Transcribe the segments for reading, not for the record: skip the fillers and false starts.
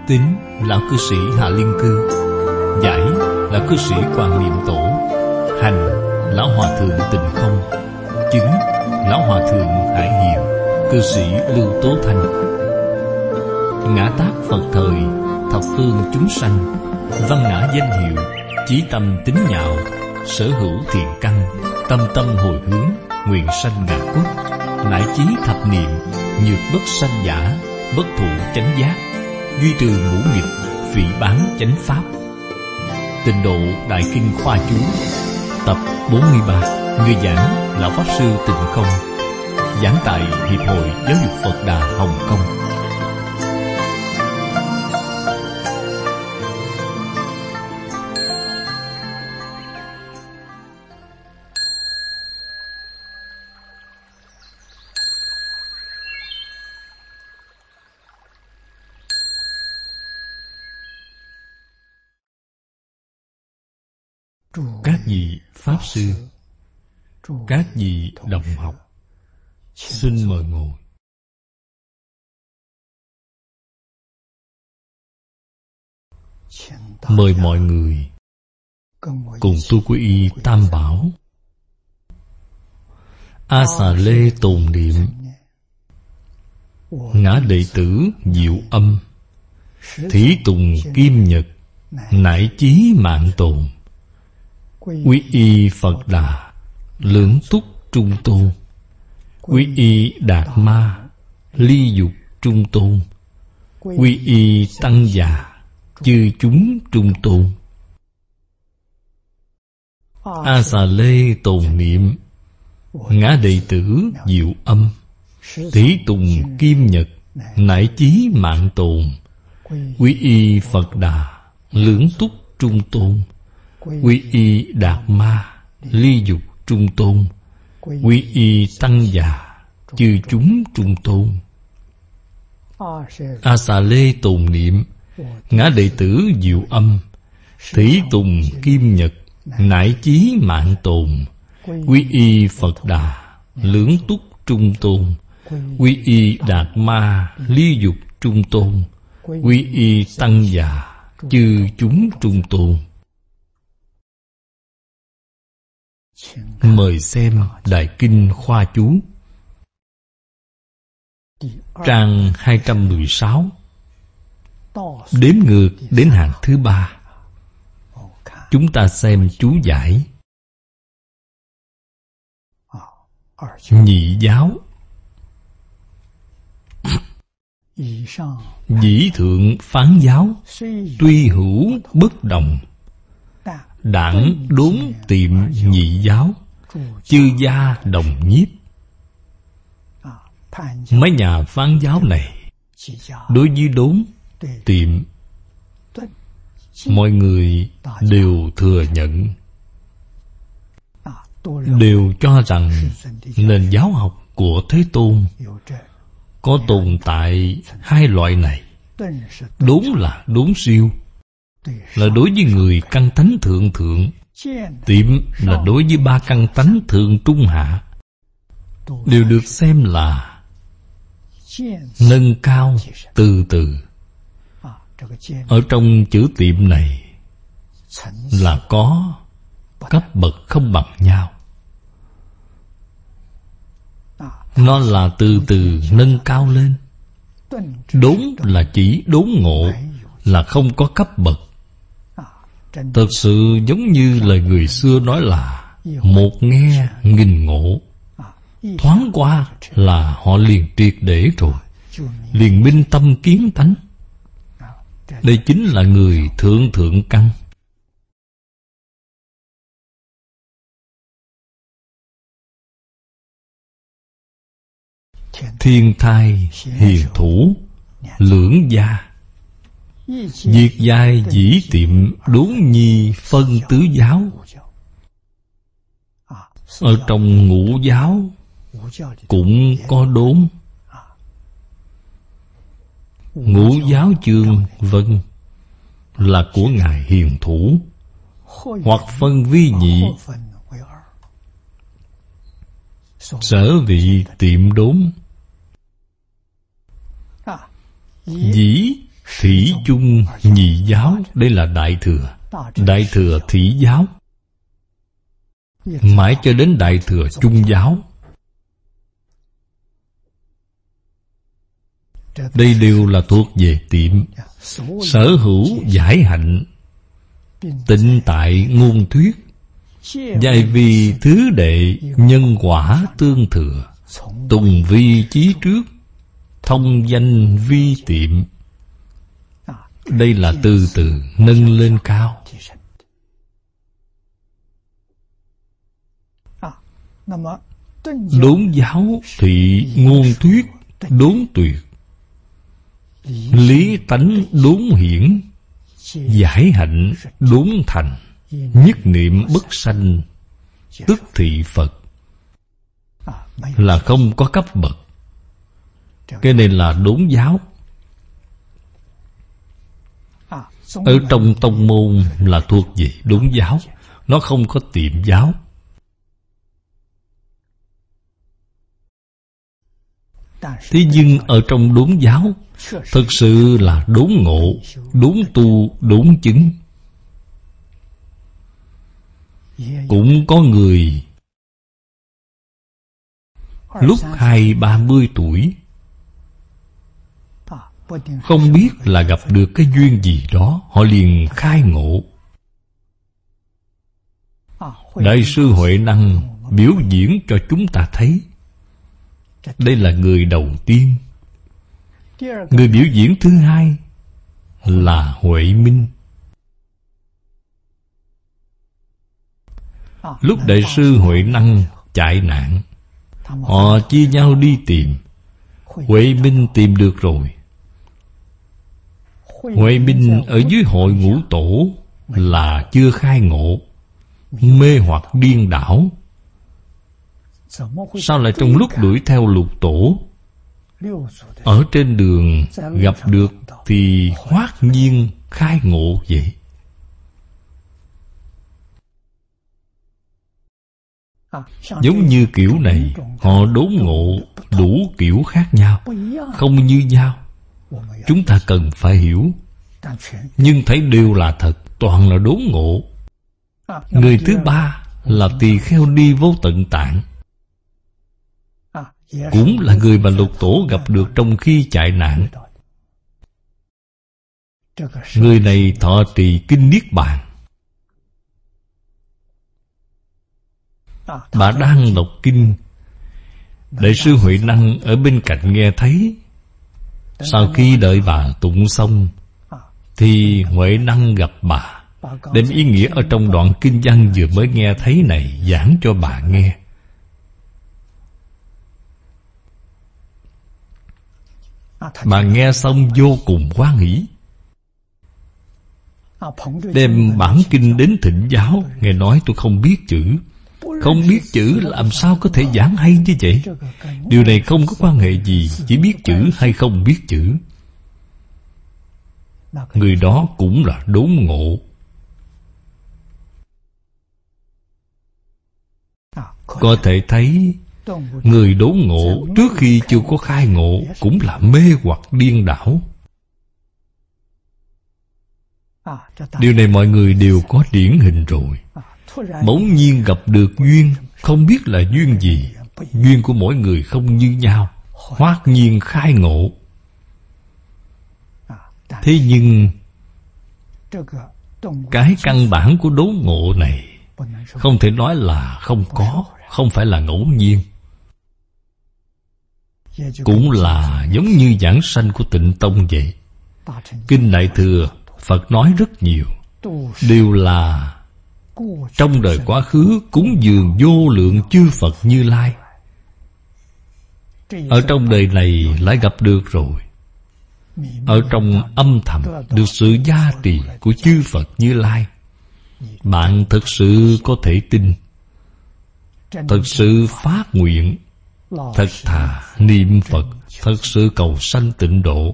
Tín lão cư sĩ Hạ Liên Cư, giải lão cư sĩ Quang Niệm Tổ, hành lão hòa thượng Tịnh Không, chứng lão hòa thượng Hải Hiền, cư sĩ Lưu Tố Thanh. Ngã tác Phật thời, thập phương chúng sanh, văn ngã danh hiệu, chí tâm tín nhạo, sở hữu thiện căn, tâm tâm hồi hướng, nguyện sanh ngã quốc, nải chí thập niệm, nhược bất sanh giả, bất thụ chánh giác, duy trừ ngũ nghịch, phỉ báng chánh pháp. Tịnh độ Đại Kinh Khoa Chú, tập 43. Người giảng lão pháp sư Tịnh Không, giảng tại Hiệp hội Giáo dục Phật Đà Hồng Kông. Các vị Pháp Sư, các vị đồng học, xin mời ngồi. Mời mọi người cùng tu quy y Tam Bảo, A Xà Lê tồn niệm, ngã đệ tử Diệu Âm, thí tùng Kim Nhật, nải chí mạng tồn, quy y Phật Đà, lưỡng túc trung tôn, quy y Đạt Ma, ly dục trung tôn, quy y Tăng già, chư chúng trung tôn. A Xà Lê tồn niệm, ngã đệ tử Diệu Âm, thí tùng Kim Nhật, nải chí mạng tồn, quy y Phật Đà, lưỡng túc trung tôn, quy y Đạt Ma, ly dục trung tôn, quy y Tăng già, chư chúng trung tôn. A Xà Lê tồn niệm, ngã đệ tử Diệu Âm, thí tùng Kim Nhật, nải chí mạng tồn, quy y Phật Đà, lưỡng túc trung tôn, quy y Đạt Ma, ly dục trung tôn, quy y Tăng già, chư chúng trung tôn. Mời xem Đại Kinh Khoa Chú, trang 216, đếm ngược đến hàng thứ 3. Chúng ta xem chú giải. Nhị giáo, dĩ thượng phán giáo, tuy hữu bất đồng, đảng đốn tiệm nhị giáo, chư gia đồng nhiếp. Mấy nhà phán giáo này đối với đốn, tiệm, mọi người đều thừa nhận, đều cho rằng nền giáo học của Thế Tôn có tồn tại hai loại này. Đốn là đốn siêu, là đối với người căn tánh thượng thượng. Tiệm là đối với ba căn tánh thượng trung hạ, đều được xem là nâng cao từ từ. Ở trong chữ tiệm này là có cấp bậc không bằng nhau. Nó là từ từ nâng cao lên. Đốn là chỉ đốn ngộ, là không có cấp bậc. Thật sự giống như lời người xưa nói là một nghe nghìn ngộ. Thoáng qua là họ liền triệt để rồi, liền minh tâm kiến tánh. Đây chính là người thượng thượng căn. Thiên thai hiền thủ, lưỡng gia, diệt giai dĩ tiệm, đốn nhi phân tứ giáo. Ở trong ngũ giáo cũng có đốn. Ngũ giáo chương vân là của ngài hiền thủ, hoặc phân vi nhị, sở vị tiệm đốn. Dĩ Thủy chung nhị giáo, đây là Đại Thừa. Đại Thừa Thủy giáo, mãi cho đến Đại Thừa Trung giáo. Đây đều là thuộc về tiệm. Sở hữu giải hạnh, tịnh tại ngôn thuyết, giai vi thứ đệ, nhân quả tương thừa, tùng vi chí trước, thông danh vi tiệm. Đây là từ từ nâng lên cao. Đốn giáo thị ngôn thuyết, đốn tuyệt, lý tánh đốn hiển, giải hạnh đốn thành, nhất niệm bất sanh, tức thị Phật. Là không có cấp bậc. Cái này là đốn giáo. Ở trong tông môn là thuộc về đốn giáo. Nó không có tiệm giáo. Thế nhưng ở trong đốn giáo, thực sự là đốn ngộ, đốn tu, đốn chứng. Cũng có người lúc 20-30 tuổi, không biết là gặp được cái duyên gì đó, họ liền khai ngộ. Đại sư Huệ Năng biểu diễn cho chúng ta thấy. Đây là người đầu tiên. Người biểu diễn thứ hai là Huệ Minh. Lúc Đại sư Huệ Năng chạy nạn, họ chia nhau đi tìm. Huệ Minh tìm được rồi. Huệ Minh ở dưới hội Ngũ Tổ là chưa khai ngộ, mê hoặc điên đảo. Sao lại trong lúc đuổi theo Lục Tổ, ở trên đường gặp được thì hoát nhiên khai ngộ vậy? Giống như kiểu này, họ đốn ngộ đủ kiểu khác nhau, không như nhau. Chúng ta cần phải hiểu. Nhưng thấy đều là thật, toàn là đốn ngộ. Người thứ ba là tỳ kheo đi Vô Tận Tạng, cũng là người mà Lục Tổ gặp được trong khi chạy nạn. Người này thọ trì kinh Niết Bàn. Bà đang đọc kinh, Đại sư Huệ Năng ở bên cạnh nghe thấy. Sau khi đợi bà tụng xong, thì Huệ Năng gặp bà, đem ý nghĩa ở trong đoạn kinh văn vừa mới nghe thấy này giảng cho bà nghe. Bà nghe xong vô cùng hoan hỷ, đem bản kinh đến thỉnh giáo. Nghe nói tôi không biết chữ. Không biết chữ làm sao có thể giảng hay như vậy? Điều này không có quan hệ gì chỉ biết chữ hay không biết chữ. Người đó cũng là đốn ngộ. Có thể thấy người đốn ngộ trước khi chưa có khai ngộ cũng là mê hoặc điên đảo. Điều này mọi người đều có điển hình rồi. Bỗng nhiên gặp được duyên, không biết là duyên gì. Duyên của mỗi người không như nhau, hoát nhiên khai ngộ. Thế nhưng cái căn bản của đốn ngộ này không thể nói là không có, không phải là ngẫu nhiên. Cũng là giống như giảng sanh của Tịnh Tông vậy. Kinh Đại Thừa Phật nói rất nhiều, đều là trong đời quá khứ cúng dường vô lượng chư Phật Như Lai. Ở trong đời này lại gặp được rồi. Ở trong âm thầm được sự gia trì của chư Phật Như Lai. Bạn thực sự có thể tin, thật sự phát nguyện, thật thà niệm Phật, thật sự cầu sanh tịnh độ.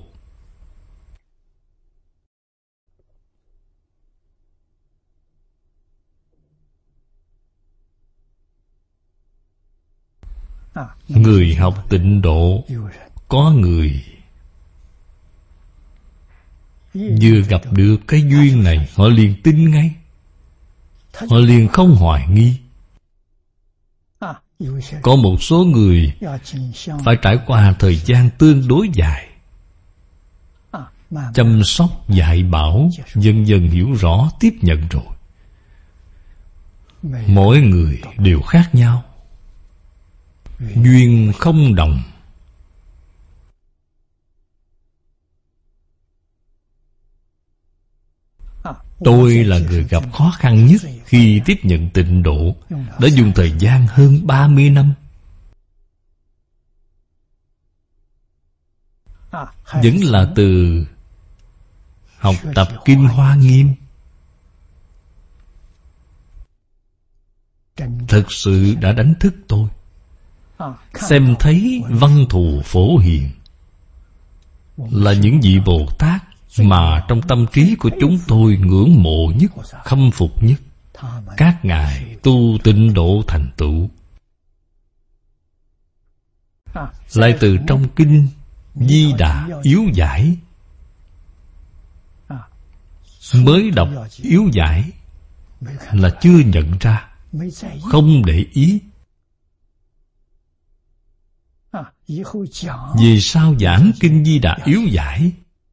Người học tịnh độ, có người Vừa gặp được cái duyên này, họ liền tin ngay, họ liền không hoài nghi. Có một số người phải trải qua thời gian tương đối dài, chăm sóc dạy bảo, dần dần hiểu rõ, tiếp nhận rồi. Mỗi người đều khác nhau, duyên không đồng. Tôi là người gặp khó khăn nhất khi tiếp nhận tịnh độ, đã dùng thời gian hơn 30 năm. Vẫn là từ học tập Kinh Hoa Nghiêm. Thực sự đã đánh thức tôi, xem thấy văn thù phổ hiền là những vị Bồ Tát mà trong tâm trí của chúng tôi ngưỡng mộ nhất, khâm phục nhất. Các ngài tu tịnh độ thành tựu, lại từ trong kinh Di Đà yếu giải. Mới đọc yếu giải là chưa nhận ra, không để ý. Vì sao giảng kinh Di Đà yếu giải?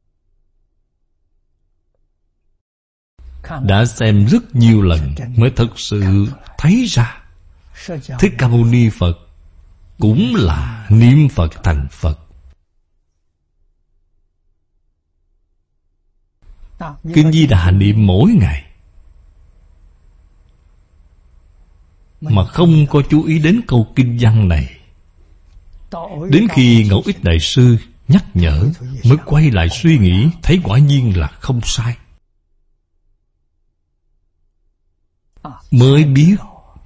Đã xem rất nhiều lần mới thực sự thấy ra Thích Ca Mâu Ni Phật cũng là niệm Phật thành Phật. Kinh Di Đà niệm mỗi ngày mà không có chú ý đến câu kinh văn này. Đến khi Ngẫu Ích Đại Sư nhắc nhở mới quay lại suy nghĩ, thấy quả nhiên là không sai. Mới biết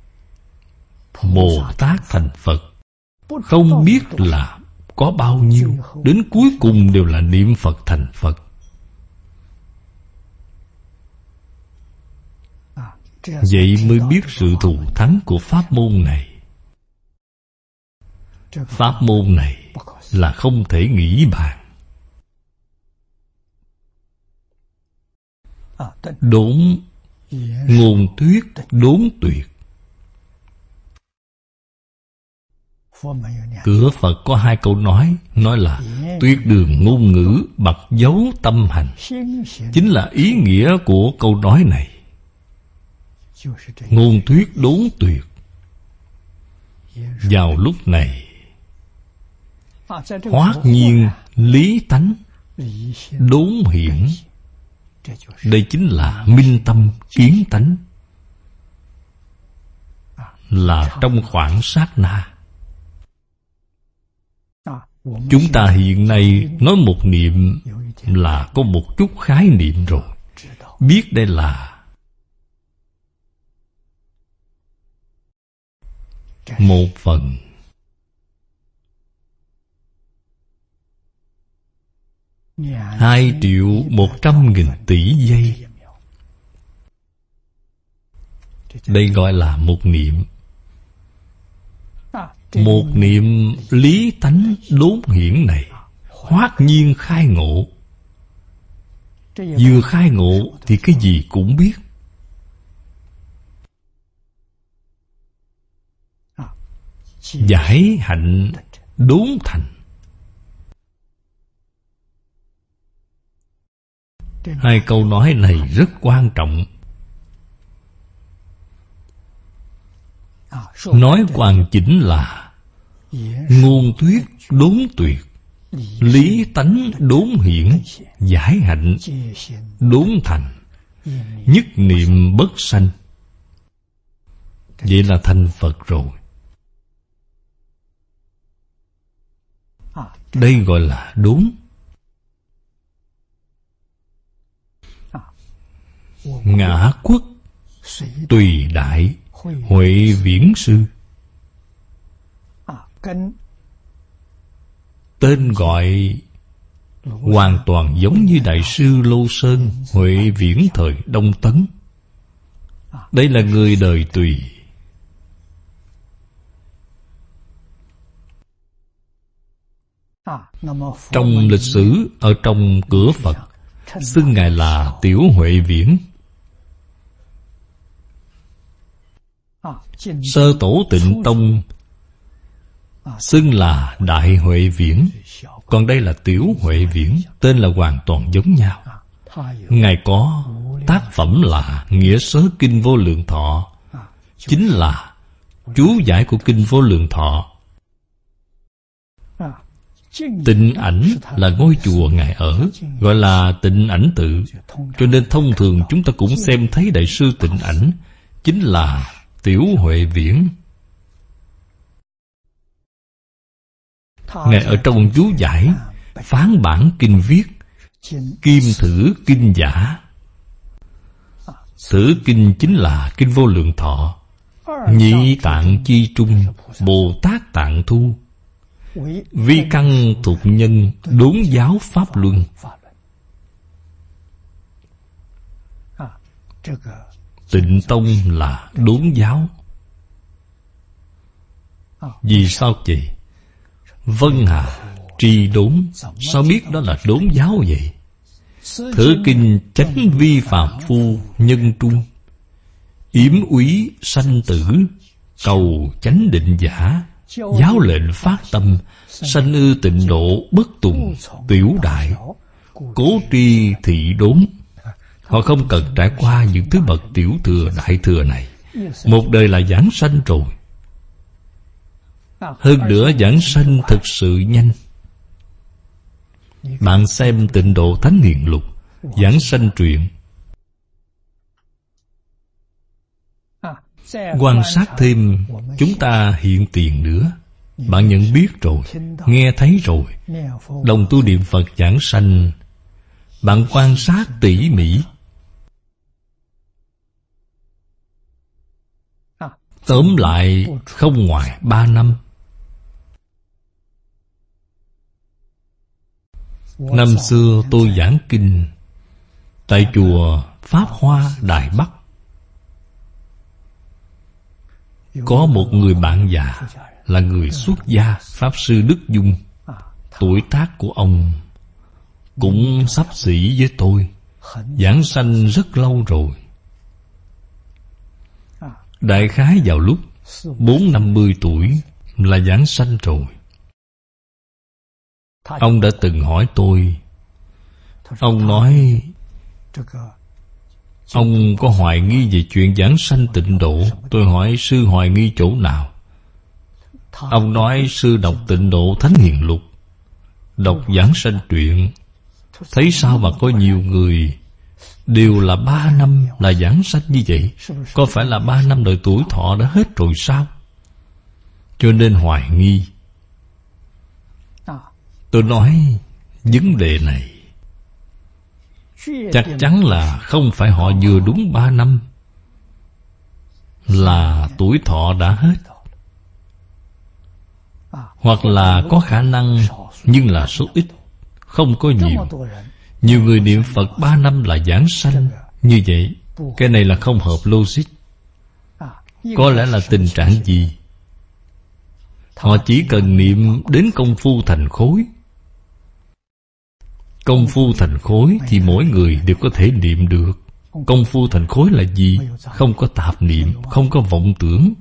Bồ Tát thành Phật không biết là có bao nhiêu, đến cuối cùng đều là niệm Phật thành Phật. Vậy mới biết sự thù thắng của pháp môn này. Pháp môn này là không thể nghĩ bàn. Đốn ngôn thuyết, đốn tuyệt. Cửa Phật có hai câu nói là tuyệt đường ngôn ngữ, bậc dấu tâm hành. Chính là ý nghĩa của câu nói này. Ngôn thuyết đốn tuyệt. Vào lúc này hoát nhiên lý tánh đốn hiển. Đây chính là minh tâm kiến tánh, là trong khoảng sát na. Chúng ta hiện nay nói một niệm là có một chút khái niệm rồi, biết đây là một phần. Hai triệu 100.000 tỷ giây. Đây gọi là một niệm. Một niệm lý tánh đốn hiển này hoát nhiên khai ngộ. Vừa khai ngộ thì cái gì cũng biết. Giải hạnh đốn thành. Hai câu nói này rất quan trọng. Nói hoàn chỉnh là ngôn thuyết đốn tuyệt, lý tánh đốn hiển, giải hạnh đốn thành, nhất niệm bất sanh. Vậy là thành Phật rồi. Đây gọi là đốn. Ngã quốc tùy đại Huệ Viễn Sư. Tên gọi hoàn toàn giống như Đại sư Lô Sơn Huệ Viễn thời Đông Tấn. Đây là người đời Tùy. Trong lịch sử, ở trong cửa Phật xưng Ngài là Tiểu Huệ Viễn. Sơ tổ Tịnh Tông xưng là Đại Huệ Viễn, còn đây là Tiểu Huệ Viễn, tên là hoàn toàn giống nhau. Ngài có tác phẩm là Nghĩa Sớ Kinh Vô Lượng Thọ, chính là chú giải của Kinh Vô Lượng Thọ. Tịnh Ảnh là ngôi chùa Ngài ở, gọi là Tịnh Ảnh Tự, cho nên thông thường chúng ta cũng xem thấy Đại sư Tịnh Ảnh chính là Tiểu Huệ Viễn. Ngài ở trong chú giải phán bản kinh viết Kim Thử Kinh Giả. Thử kinh chính là Kinh Vô Lượng Thọ. Nhị Tạng Chi Trung Bồ Tát Tạng Thu, vi căn thuộc nhân đốn giáo pháp luân. Tịnh Tông là đốn giáo. Vì sao vậy? Vân Hà tri đốn, sao biết đó là đốn giáo vậy? Thử kinh chánh vi phàm phu nhân trung, yếm úy sanh tử, cầu chánh định giả, giáo lệnh phát tâm, sanh ư tịnh độ bất tùng, tiểu đại, cố tri thị đốn. Họ không cần trải qua những thứ bậc tiểu thừa đại thừa này, một đời là giảng sanh rồi. Hơn nữa giảng sanh thực sự nhanh. Bạn xem Tịnh Độ Thánh Hiền Lục, giảng sanh truyện, quan sát thêm chúng ta hiện tiền nữa, bạn nhận biết rồi, nghe thấy rồi. Đồng tu niệm Phật giảng sanh, bạn quan sát tỉ mỉ. Tóm lại không ngoài 3 năm. Năm xưa tôi giảng kinh tại chùa Pháp Hoa Đài Bắc. Có một người bạn già là người xuất gia, Pháp Sư Đức Dung. Tuổi tác của ông cũng xấp xỉ với tôi, giảng sanh rất lâu rồi. Đại khái vào lúc 40-50 tuổi là giảng sanh rồi. Ông đã từng hỏi tôi. Ông nói ông có hoài nghi về chuyện giảng sanh tịnh độ. Tôi hỏi sư hoài nghi chỗ nào? Ông nói sư đọc Tịnh Độ Thánh Hiền Lục, đọc giảng sanh truyện, thấy sao mà có nhiều người đều là 3 năm là giảng sanh như vậy. Có phải là 3 năm đời tuổi thọ đã hết rồi sao? Cho nên hoài nghi. Tôi nói vấn đề này chắc chắn là không phải họ vừa đúng 3 năm là tuổi thọ đã hết, hoặc là có khả năng nhưng là số ít, không có nhiều. Nhiều người niệm Phật 3 năm là giảng sanh như vậy, cái này là không hợp logic. Có lẽ là tình trạng gì? Họ chỉ cần niệm đến công phu thành khối. Công phu thành khối thì mỗi người đều có thể niệm được. Công phu thành khối là gì? Không có tạp niệm, không có vọng tưởng.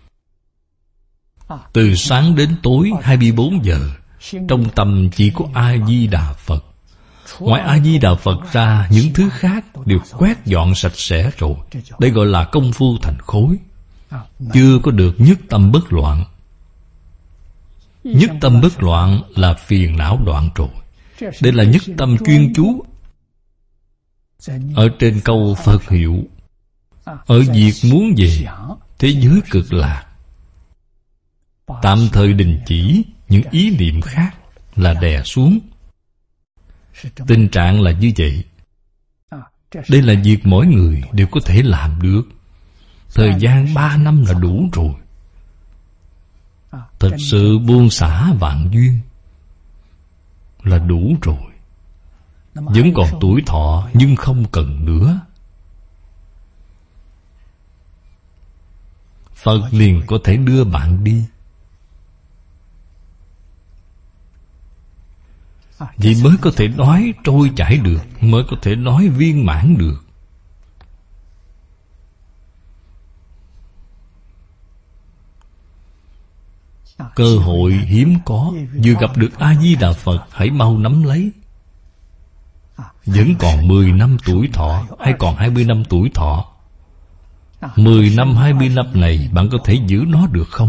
Từ sáng đến tối 24 giờ, trong tâm chỉ có A-di-đà Phật. Ngoài A-di-đà Phật ra, những thứ khác đều quét dọn sạch sẽ rồi. Đây gọi là công phu thành khối. Chưa có được nhất tâm bất loạn. Nhất tâm bất loạn là phiền não đoạn rồi. Đây là nhất tâm chuyên chú. Ở trên câu Phật hiệu, ở việc muốn về thế giới cực lạc, tạm thời đình chỉ những ý niệm khác là đè xuống. Tình trạng là như vậy. Đây là việc mỗi người đều có thể làm được. Thời gian 3 năm là đủ rồi. Thật sự buông xả vạn duyên là đủ rồi. Vẫn còn tuổi thọ nhưng không cần nữa. Phật liền có thể đưa bạn đi. Vì mới có thể nói trôi chảy được, mới có thể nói viên mãn được. Cơ hội hiếm có, vừa gặp được A-di-đà Phật, hãy mau nắm lấy. Vẫn còn 10 năm tuổi thọ, hay còn 20 năm tuổi thọ. 10 năm 20 năm này bạn có thể giữ nó được không?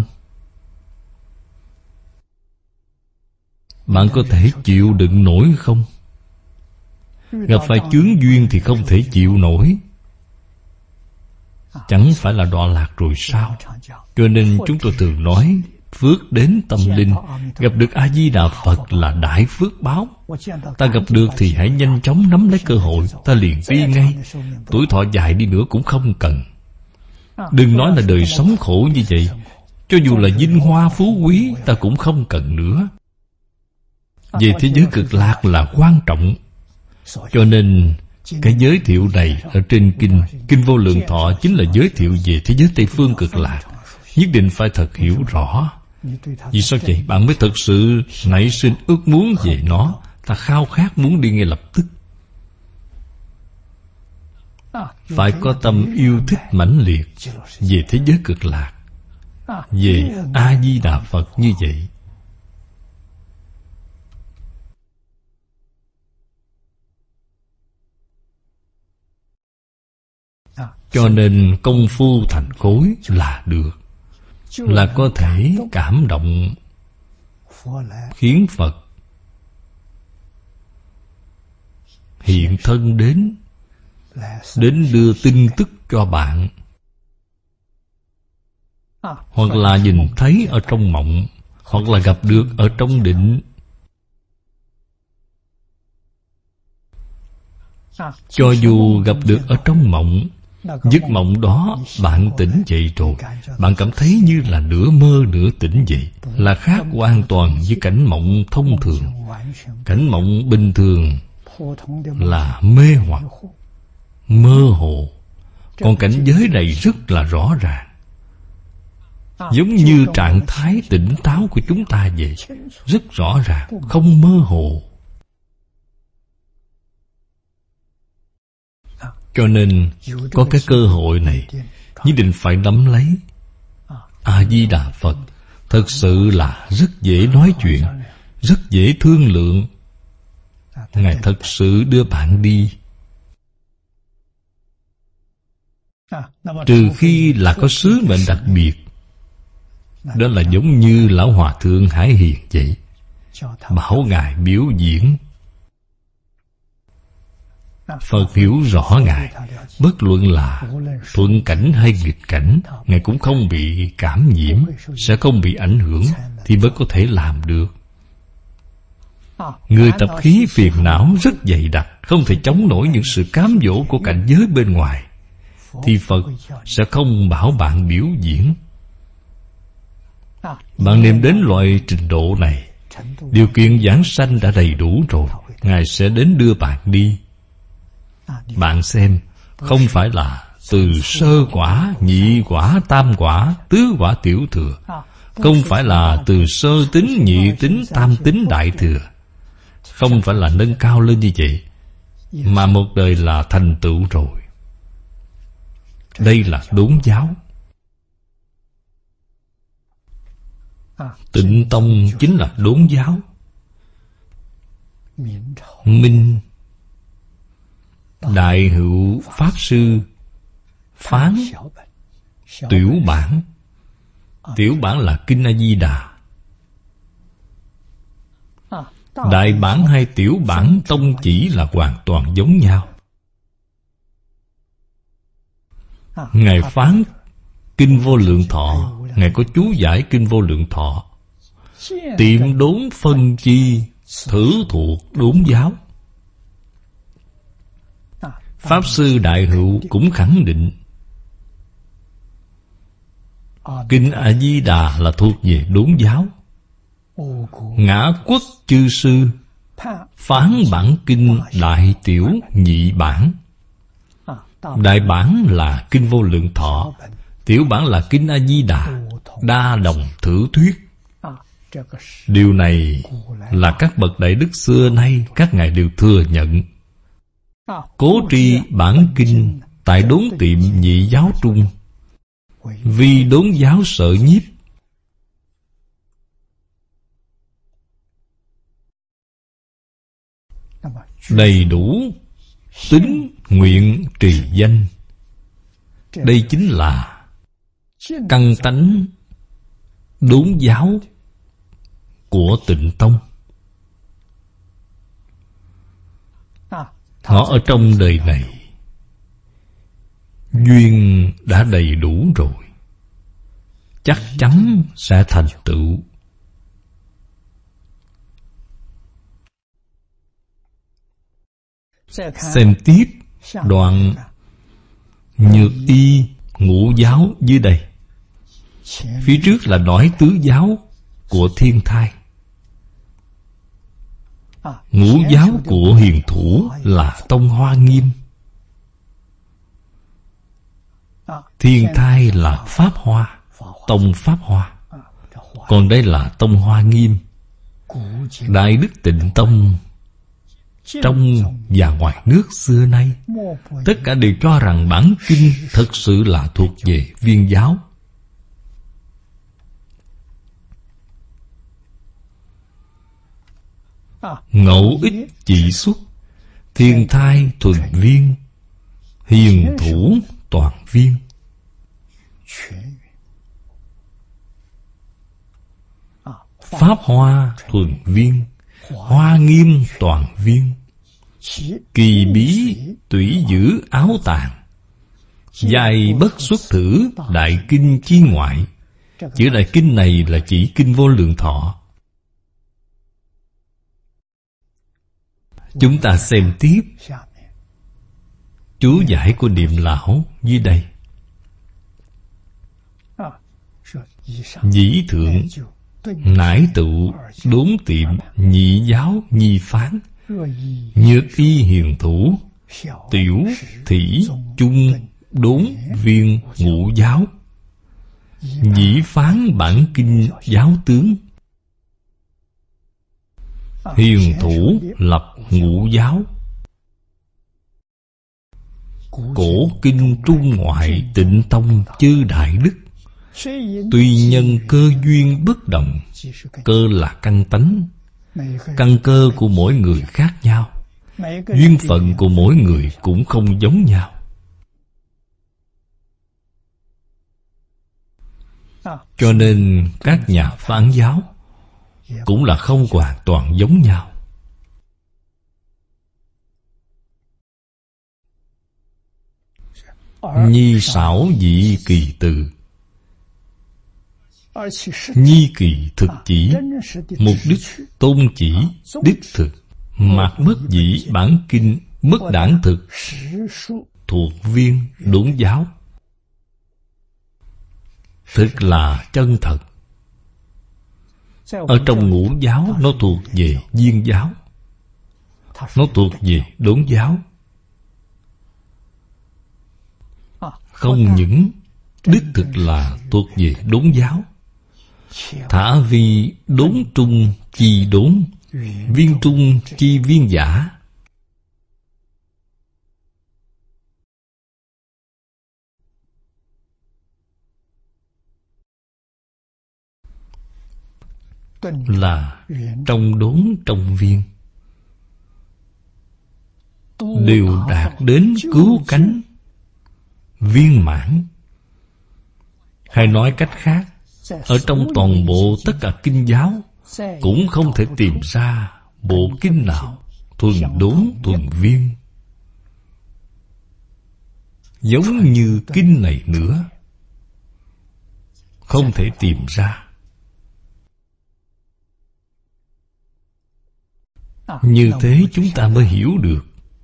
Bạn có thể chịu đựng nổi không? Gặp phải chướng duyên thì không thể chịu nổi, chẳng phải là đọa lạc rồi sao? Cho nên chúng tôi thường nói, phước đến tâm linh, gặp được A-di-đà Phật là đại phước báo. Ta gặp được thì hãy nhanh chóng nắm lấy cơ hội, ta liền đi ngay. Tuổi thọ dài đi nữa cũng không cần. Đừng nói là đời sống khổ như vậy, cho dù là vinh hoa phú quý ta cũng không cần nữa. Về thế giới cực lạc là quan trọng. Cho nên cái giới thiệu này ở trên Kinh Vô Lượng Thọ chính là giới thiệu về thế giới Tây Phương cực lạc. Nhất định phải thật hiểu rõ. Vì sao vậy? Bạn mới thật sự nảy sinh ước muốn về nó. Ta khao khát muốn đi ngay lập tức. Phải có tâm yêu thích mãnh liệt về thế giới cực lạc, về A-di-đà Phật như vậy. Cho nên công phu thành khối là được, là có thể cảm động khiến Phật hiện thân đến đưa tin tức cho bạn, hoặc là nhìn thấy ở trong mộng, hoặc là gặp được ở trong định. Cho dù gặp được ở trong mộng, giấc mộng đó bạn tỉnh dậy rồi, bạn cảm thấy như là nửa mơ nửa tỉnh vậy, là khác hoàn toàn với cảnh mộng thông thường. Cảnh mộng bình thường là mê hoặc, mơ hồ. Còn cảnh giới này rất là rõ ràng, giống như trạng thái tỉnh táo của chúng ta vậy, rất rõ ràng, không mơ hồ. Cho nên có cái cơ hội này nhất định phải nắm lấy. A-di-đà Phật thật sự là rất dễ nói chuyện, rất dễ thương lượng. Ngài thật sự đưa bạn đi. Trừ khi là có sứ mệnh đặc biệt, đó là giống như Lão Hòa Thượng Hải Hiền vậy, bảo Ngài biểu diễn. Phật hiểu rõ Ngài, bất luận là thuận cảnh hay nghịch cảnh, Ngài cũng không bị cảm nhiễm, sẽ không bị ảnh hưởng, thì mới có thể làm được. Người tập khí phiền não rất dày đặc, không thể chống nổi những sự cám dỗ của cảnh giới bên ngoài, thì Phật sẽ không bảo bạn biểu diễn. Bạn niệm đến loại trình độ này, điều kiện giảng sanh đã đầy đủ rồi, Ngài sẽ đến đưa bạn đi. Bạn xem, không phải là từ sơ quả, nhị quả, tam quả, tứ quả tiểu thừa, không phải là từ sơ tín, nhị tín, tam tín, đại thừa, không phải là nâng cao lên như vậy, mà một đời là thành tựu rồi. Đây là đốn giáo. Tịnh tông chính là đốn giáo. Minh Đại Hữu Pháp Sư phán tiểu bản. Tiểu bản là Kinh A-di-đà. Đại bản hay tiểu bản tông chỉ là hoàn toàn giống nhau. Ngài phán Kinh Vô Lượng Thọ, Ngài có chú giải Kinh Vô Lượng Thọ. Tiệm đốn phân chi, thử thuộc đốn giáo. Pháp Sư Đại Hữu cũng khẳng định Kinh A-di-đà là thuộc về đốn giáo. Ngã Quốc chư sư phán bản kinh đại tiểu nhị bản. Đại bản là Kinh Vô Lượng Thọ, tiểu bản là Kinh A-di-đà đa đồng thử thuyết. Điều này là các bậc đại đức xưa nay các ngài đều thừa nhận. Cố tri bản kinh tại đốn tiệm nhị giáo trung, vì đốn giáo sợ nhiếp. Đầy đủ tín nguyện trì danh. Đây chính là căn tánh đốn giáo của Tịnh Tông. Họ ở trong đời này duyên đã đầy đủ rồi, chắc chắn sẽ thành tựu. Xem tiếp đoạn Nhược Y ngũ giáo dưới đây. Phía trước là nói tứ giáo của Thiên Thai. Ngũ giáo của Hiền Thủ là Tông Hoa Nghiêm. Thiên Thai là Pháp Hoa, Tông Pháp Hoa. Còn đây là Tông Hoa Nghiêm. Đại Đức Tịnh Tông trong và ngoài nước xưa nay, tất cả đều cho rằng bản kinh thật sự là thuộc về Viên giáo. Ngẫu ích chỉ xuất, Thiên Thai thuần viên, Hiền Thủ toàn viên. Pháp Hoa thuần viên, Hoa Nghiêm toàn viên. Kỳ bí tủy giữ áo tàng, dài bất xuất thử đại kinh chi ngoại. Chữ đại kinh này là chỉ kinh Vô Lượng Thọ. Chúng ta xem tiếp chú giải của Niệm Lão dưới đây. Dĩ thượng nải tụ đốn tiệm nhị giáo nhi phán, Nhược Y Hiền Thủ, tiểu thỉ chung đốn viên ngũ giáo. Dĩ phán bản kinh giáo tướng. Hiền Thủ lập ngũ giáo. Cổ kinh trung ngoại Tịnh Tông chư đại đức, tuy nhân cơ duyên bất đồng. Cơ là căn tánh. Căn cơ của mỗi người khác nhau, duyên phận của mỗi người cũng không giống nhau. Cho nên các nhà phán giáo cũng là không hoàn toàn giống nhau. Nhi xảo dị kỳ từ, nhi kỳ thực chỉ, mục đích tôn chỉ đích thực, mạt mất dĩ bản kinh mất đản thực, thuộc viên đốn giáo. Thực là chân thật. Ở trong ngũ giáo nó thuộc về viên giáo, nó thuộc về đốn giáo. Không những đích thực là thuộc về đốn giáo, thả vì đốn trung chi đốn, viên trung chi viên giả. Là trong đốn trong viên đều đạt đến cứu cánh viên mãn. Hay nói cách khác, ở trong toàn bộ tất cả kinh giáo cũng không thể tìm ra bộ kinh nào thuần đốn thuần viên giống như kinh này nữa. Không thể tìm ra. Như thế chúng ta mới hiểu được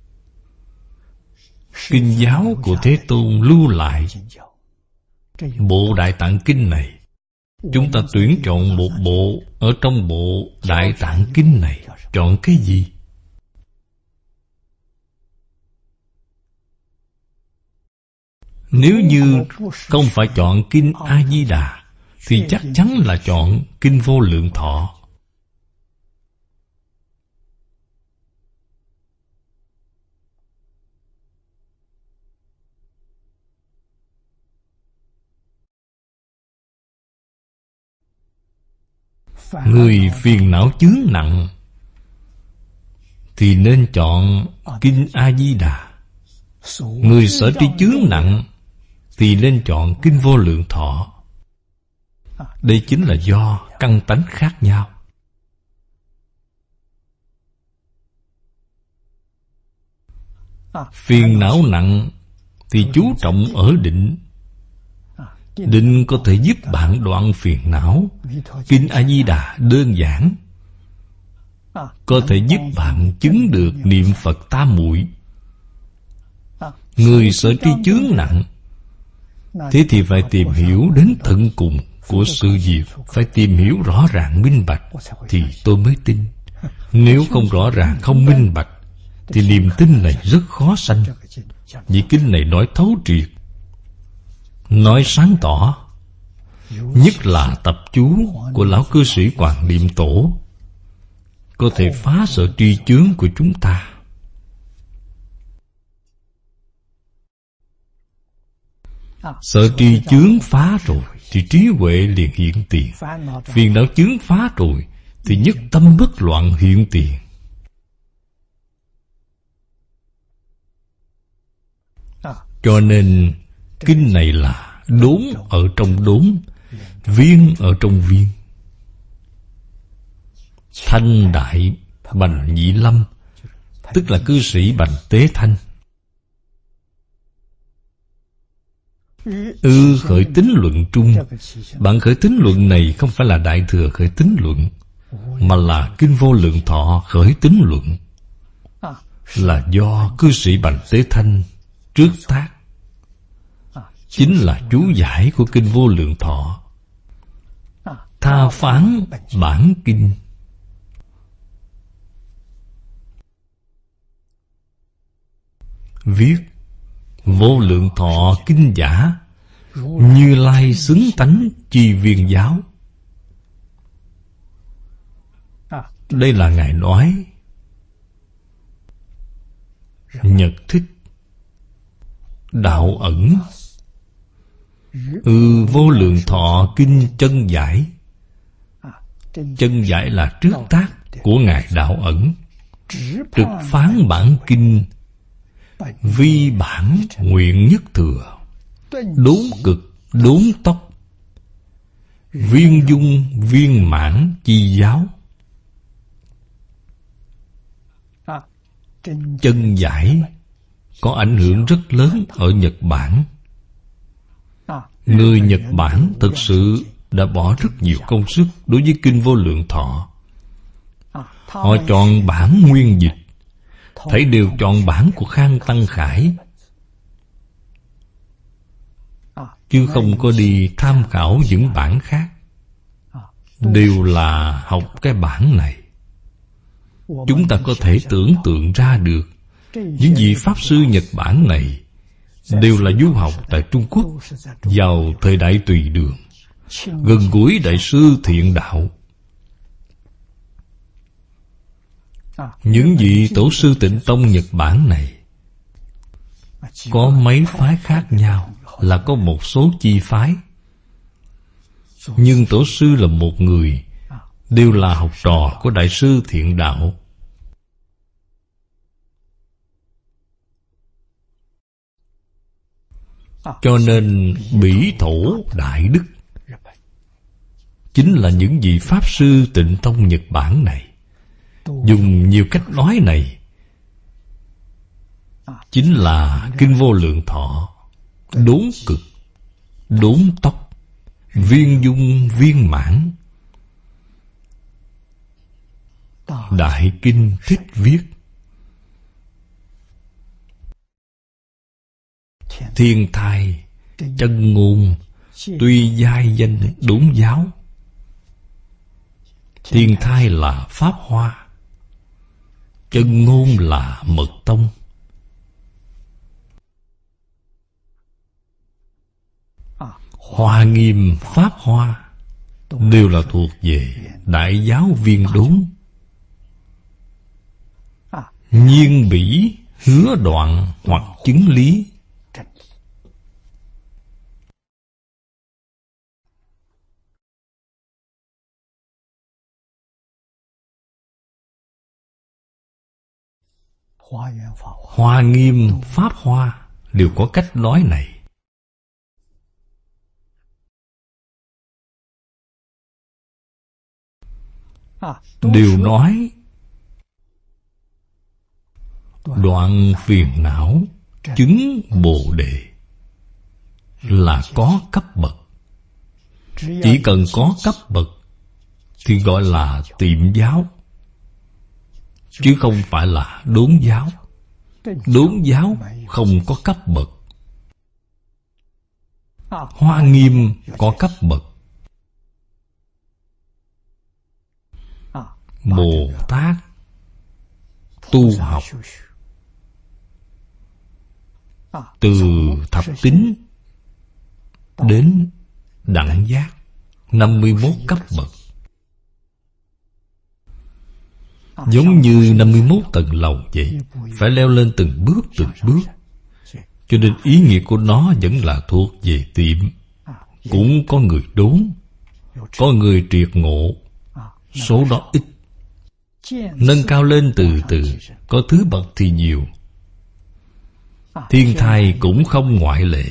kinh giáo của Thế Tôn lưu lại. Bộ Đại Tạng Kinh này, chúng ta tuyển chọn một bộ ở trong bộ Đại Tạng Kinh này. Chọn cái gì? Nếu như không phải chọn kinh A-di-đà, thì chắc chắn là chọn Kinh Vô Lượng Thọ. Người phiền não chướng nặng thì nên chọn Kinh A Di Đà. Người sở tri chướng nặng thì nên chọn Kinh Vô Lượng Thọ. Đây chính là do căn tánh khác nhau. Phiền não nặng thì chú trọng ở định. Định có thể giúp bạn đoạn phiền não. Kinh A Di Đà đơn giản, có thể giúp bạn chứng được niệm Phật tam muội. Người sở tri chướng nặng, thế thì phải tìm hiểu đến tận cùng của sự việc, phải tìm hiểu rõ ràng minh bạch thì tôi mới tin. Nếu không rõ ràng, không minh bạch thì niềm tin này rất khó sanh. Vì kinh này nói thấu triệt, nói sáng tỏ, nhất là tập chú của lão cư sĩ Quảng Niệm Tổ, có thể phá sở tri chướng của chúng ta. Sở tri chướng phá rồi thì trí huệ liền hiện tiền. Phiền não chướng phá rồi thì nhất tâm bất loạn hiện tiền. Cho nên kinh này là đốn ở trong đốn, viên ở trong viên. Thanh Đại Bành Nhĩ Lâm, tức là cư sĩ Bành Tế Thanh. Khởi tín luận trung. Bạn khởi tín luận này không phải là Đại Thừa khởi tín luận, mà là Kinh Vô Lượng Thọ khởi tín luận, là do cư sĩ Bành Tế Thanh trước tác. Chính là chú giải của Kinh Vô Lượng Thọ. Tha phán bản kinh. Viết Vô Lượng Thọ kinh giả, Như Lai xứng tánh chi viên giáo. Đây là Ngài nói Nhật thích đạo ẩn. Vô Lượng Thọ kinh chân giải. Chân giải là trước tác của Ngài đạo ẩn. Trực phán bản kinh, vi bản nguyện nhất thừa. Đốn cực đốn tốc, viên dung viên mãn chi giáo. Chân giải có ảnh hưởng rất lớn ở Nhật Bản. Người Nhật Bản thực sự đã bỏ rất nhiều công sức đối với Kinh Vô Lượng Thọ. Họ chọn bản nguyên dịch, thảy đều chọn bản của Khang Tăng Khải, chứ không có đi tham khảo những bản khác. Đều là học cái bản này. Chúng ta có thể tưởng tượng ra được, những vị Pháp sư Nhật Bản này đều là du học tại Trung Quốc vào thời đại Tùy Đường, gần gũi Đại sư Thiện Đạo. Những vị tổ sư Tịnh Tông Nhật Bản này có mấy phái khác nhau, là có một số chi phái, nhưng tổ sư là một người, đều là học trò của Đại sư Thiện Đạo. Cho nên Bỉ Thổ Đại Đức chính là những vị Pháp sư Tịnh Tông Nhật Bản này. Dùng nhiều cách nói này, chính là Kinh Vô Lượng Thọ, đốn cực, đốn tốc, viên dung viên mãn. Đại Kinh thích viết. Thiên thai chân ngôn, tuy giai danh đốn giáo. Thiên thai là Pháp Hoa, chân ngôn là Mật Tông. Hoa Nghiêm Pháp Hoa, đều là thuộc về đại giáo viên đốn. Nhiên bỉ hứa đoạn hoặc chứng lý. Hoa Nghiêm, Pháp Hoa đều có cách nói này. Đều nói đoạn phiền não, chứng Bồ Đề là có cấp bậc. Chỉ cần có cấp bậc thì gọi là tiệm giáo, chứ không phải là đốn giáo. Đốn giáo không có cấp bậc. Hoa Nghiêm có cấp bậc. Bồ Tát tu học từ thập tín đến đẳng giác, 51 cấp bậc. Giống như 51 tầng lầu vậy, phải leo lên từng bước. Cho nên ý nghĩa của nó vẫn là thuộc về tiệm. Cũng có người đốn, có người triệt ngộ, số đó ít. Nâng cao lên từ từ, có thứ bậc thì nhiều. Thiên thai cũng không ngoại lệ.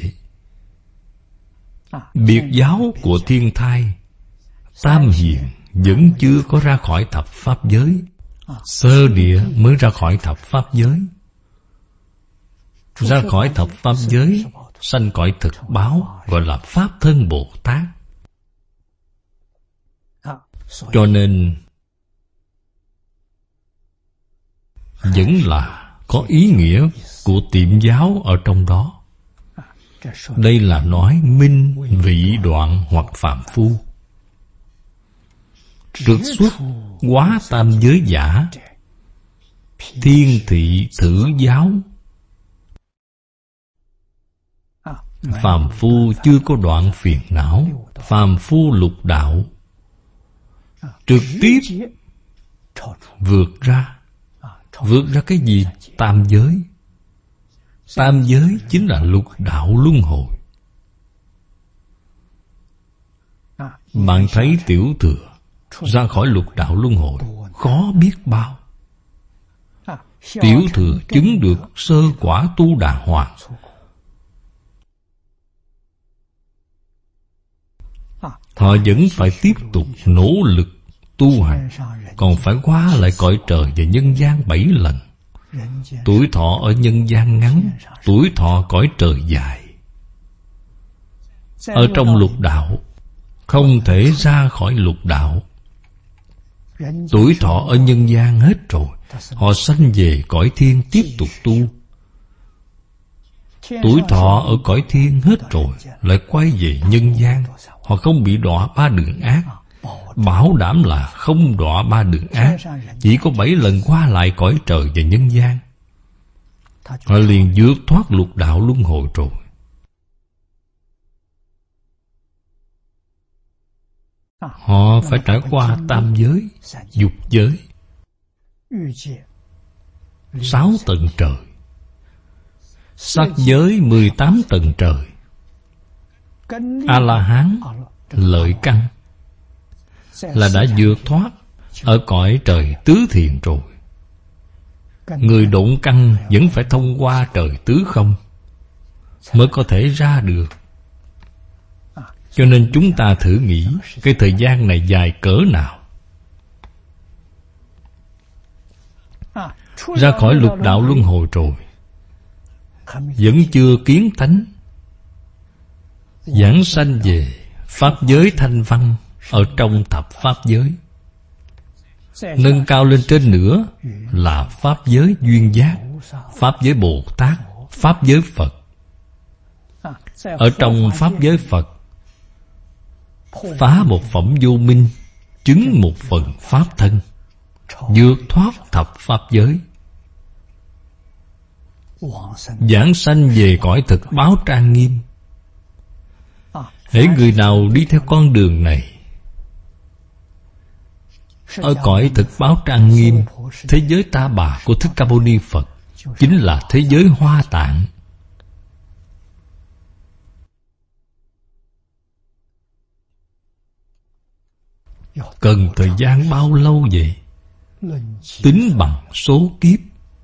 Biệt giáo của thiên thai, Tam Hiền vẫn chưa có ra khỏi thập pháp giới. Sơ địa mới ra khỏi thập pháp giới. Ra khỏi thập pháp giới, sanh cõi thực báo, gọi là Pháp Thân Bồ Tát. Cho nên vẫn là có ý nghĩa của tiệm giáo ở trong đó. Đây là nói minh, vị đoạn hoặc phàm phu. Trực xuất quá tam giới giả, thiên thị thử giáo. Phàm phu chưa có đoạn phiền não, phàm phu lục đạo, trực tiếp vượt ra. Vượt ra cái gì? Tam giới. Tam giới chính là lục đạo luân hồi. Bạn thấy tiểu thừa ra khỏi lục đạo luân hồi khó biết bao. Tiểu thừa chứng được sơ quả tu đà hoàng, họ vẫn phải tiếp tục nỗ lực tu hành, còn phải qua lại cõi trời và nhân gian 7 lần. Tuổi thọ ở nhân gian ngắn, tuổi thọ cõi trời dài. Ở trong lục đạo không thể ra khỏi lục đạo. Tuổi thọ ở nhân gian hết rồi, họ sanh về cõi thiên tiếp tục tu. Tuổi thọ ở cõi thiên hết rồi, lại quay về nhân gian. Họ không bị đọa 3 đường ác. Bảo đảm là không đọa 3 đường ác. Chỉ có 7 lần qua lại cõi trời và nhân gian, họ liền vượt thoát lục đạo luân hồi rồi. Họ phải trải qua tam giới, dục giới, 6 tầng trời, sắc giới 18 tầng trời, A-la-hán lợi căn là đã vượt thoát ở cõi trời tứ thiền rồi. Người độn căn vẫn phải thông qua trời tứ không mới có thể ra được. Cho nên chúng ta thử nghĩ cái thời gian này dài cỡ nào. Ra khỏi lục đạo luân hồi rồi, vẫn chưa kiến tánh, giảng sanh về pháp giới thanh văn ở trong thập pháp giới. Nâng cao lên trên nữa là pháp giới duyên giác, pháp giới Bồ Tát, pháp giới Phật. Ở trong pháp giới Phật, phá một phẩm vô minh, chứng một phần pháp thân, vượt thoát thập pháp giới, giảng sanh về cõi thực báo trang nghiêm. Hễ người nào đi theo con đường này Ở cõi thực báo trang nghiêm, thế giới Ta Bà của Thích Ca Mâu Ni Phật chính là thế giới Hoa Tạng. Cần thời gian bao lâu vậy? Tính bằng số kiếp.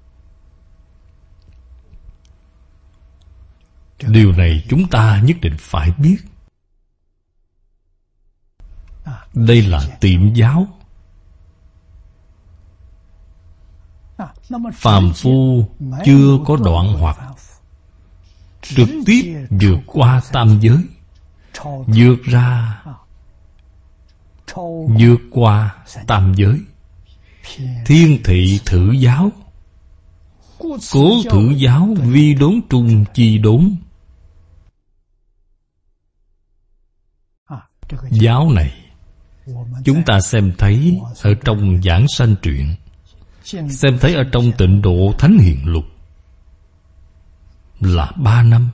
Điều này chúng ta nhất định phải biết. Đây là tiệm giáo. Phàm phu chưa có đoạn hoặc, trực tiếp vượt qua tam giới, vượt qua tam giới. Thiên thị thử giáo, cố thử giáo, vi đốn trung chi đốn. Giáo này chúng ta xem thấy ở trong Giảng Sanh Truyện, xem thấy ở trong Tịnh Độ Thánh Hiền Lục là 3 năm.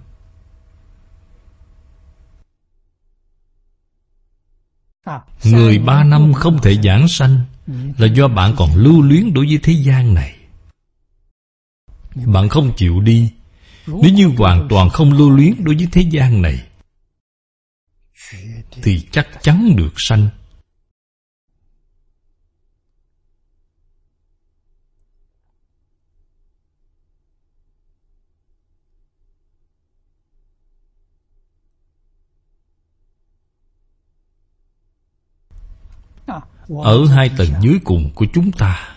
Người 3 năm không thể giảng sanh là do bạn còn lưu luyến đối với thế gian này. Bạn không chịu đi. Nếu như hoàn toàn không lưu luyến đối với thế gian này thì chắc chắn được sanh. Ở 2 tầng dưới cùng của chúng ta,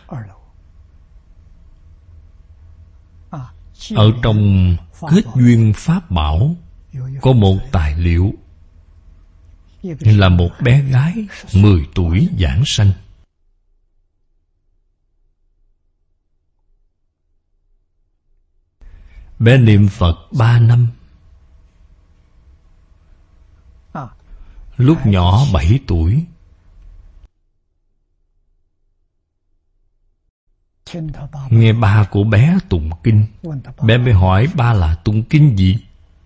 ở trong kết duyên pháp bảo, có một tài liệu là một bé gái 10 tuổi giảng sanh. Bé niệm Phật 3 năm. Lúc nhỏ 7 tuổi, nghe ba của bé tụng kinh. Bé mới hỏi ba là tụng kinh gì?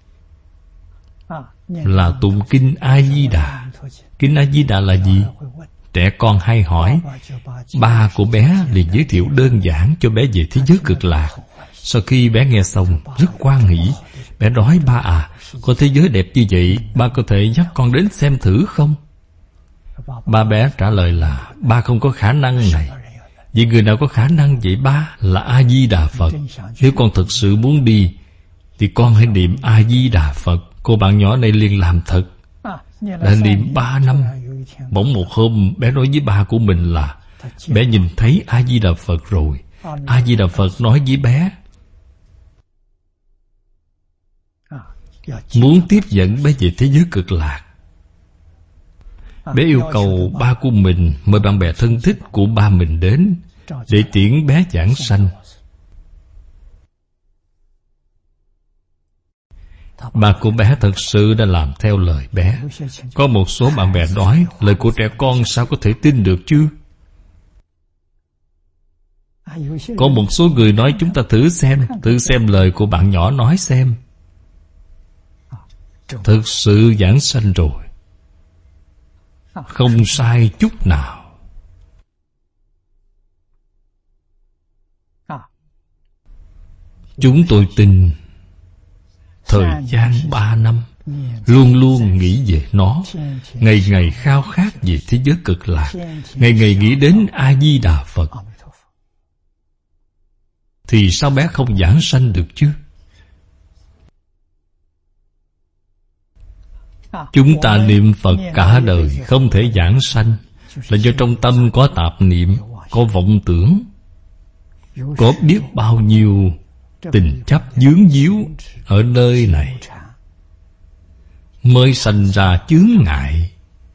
Là tụng kinh A Di Đà. Kinh A Di Đà là gì? Trẻ con hay hỏi. Ba của bé liền giới thiệu đơn giản cho bé về thế giới cực lạc. Sau khi bé nghe xong rất hoan hỷ. Bé nói: ba à, có thế giới đẹp như vậy, ba có thể dắt con đến xem thử không? Ba bé trả lời là: ba không có khả năng này. Vì người nào có khả năng vậy ba? Là A Di Đà Phật. Nếu con thực sự muốn đi thì con hãy niệm A Di Đà Phật. Cô bạn nhỏ này liền làm thật, đã niệm 3 năm. Bỗng một hôm bé nói với ba của mình là bé nhìn thấy A Di Đà Phật rồi. A Di Đà Phật nói với bé muốn tiếp dẫn bé về thế giới cực lạc. Bé yêu cầu ba của mình mời bạn bè thân thích của ba mình đến để tiễn bé giảng sanh. Ba của bé thật sự đã làm theo lời bé. Có một số bạn bè nói lời của trẻ con sao có thể tin được chứ? Có một số người nói chúng ta thử xem lời của bạn nhỏ nói xem. Thực sự giảng sanh rồi, không sai chút nào. Chúng tôi tin thời gian 3 năm, luôn luôn nghĩ về nó, ngày ngày khao khát về thế giới cực lạc, ngày ngày nghĩ đến A Di Đà Phật, thì sao bé không giảng sanh được chứ? Chúng ta niệm Phật cả đời không thể giảng sanh là do trong tâm có tạp niệm, có vọng tưởng, có biết bao nhiêu tình chấp vướng víu ở nơi này, mới sanh ra chướng ngại.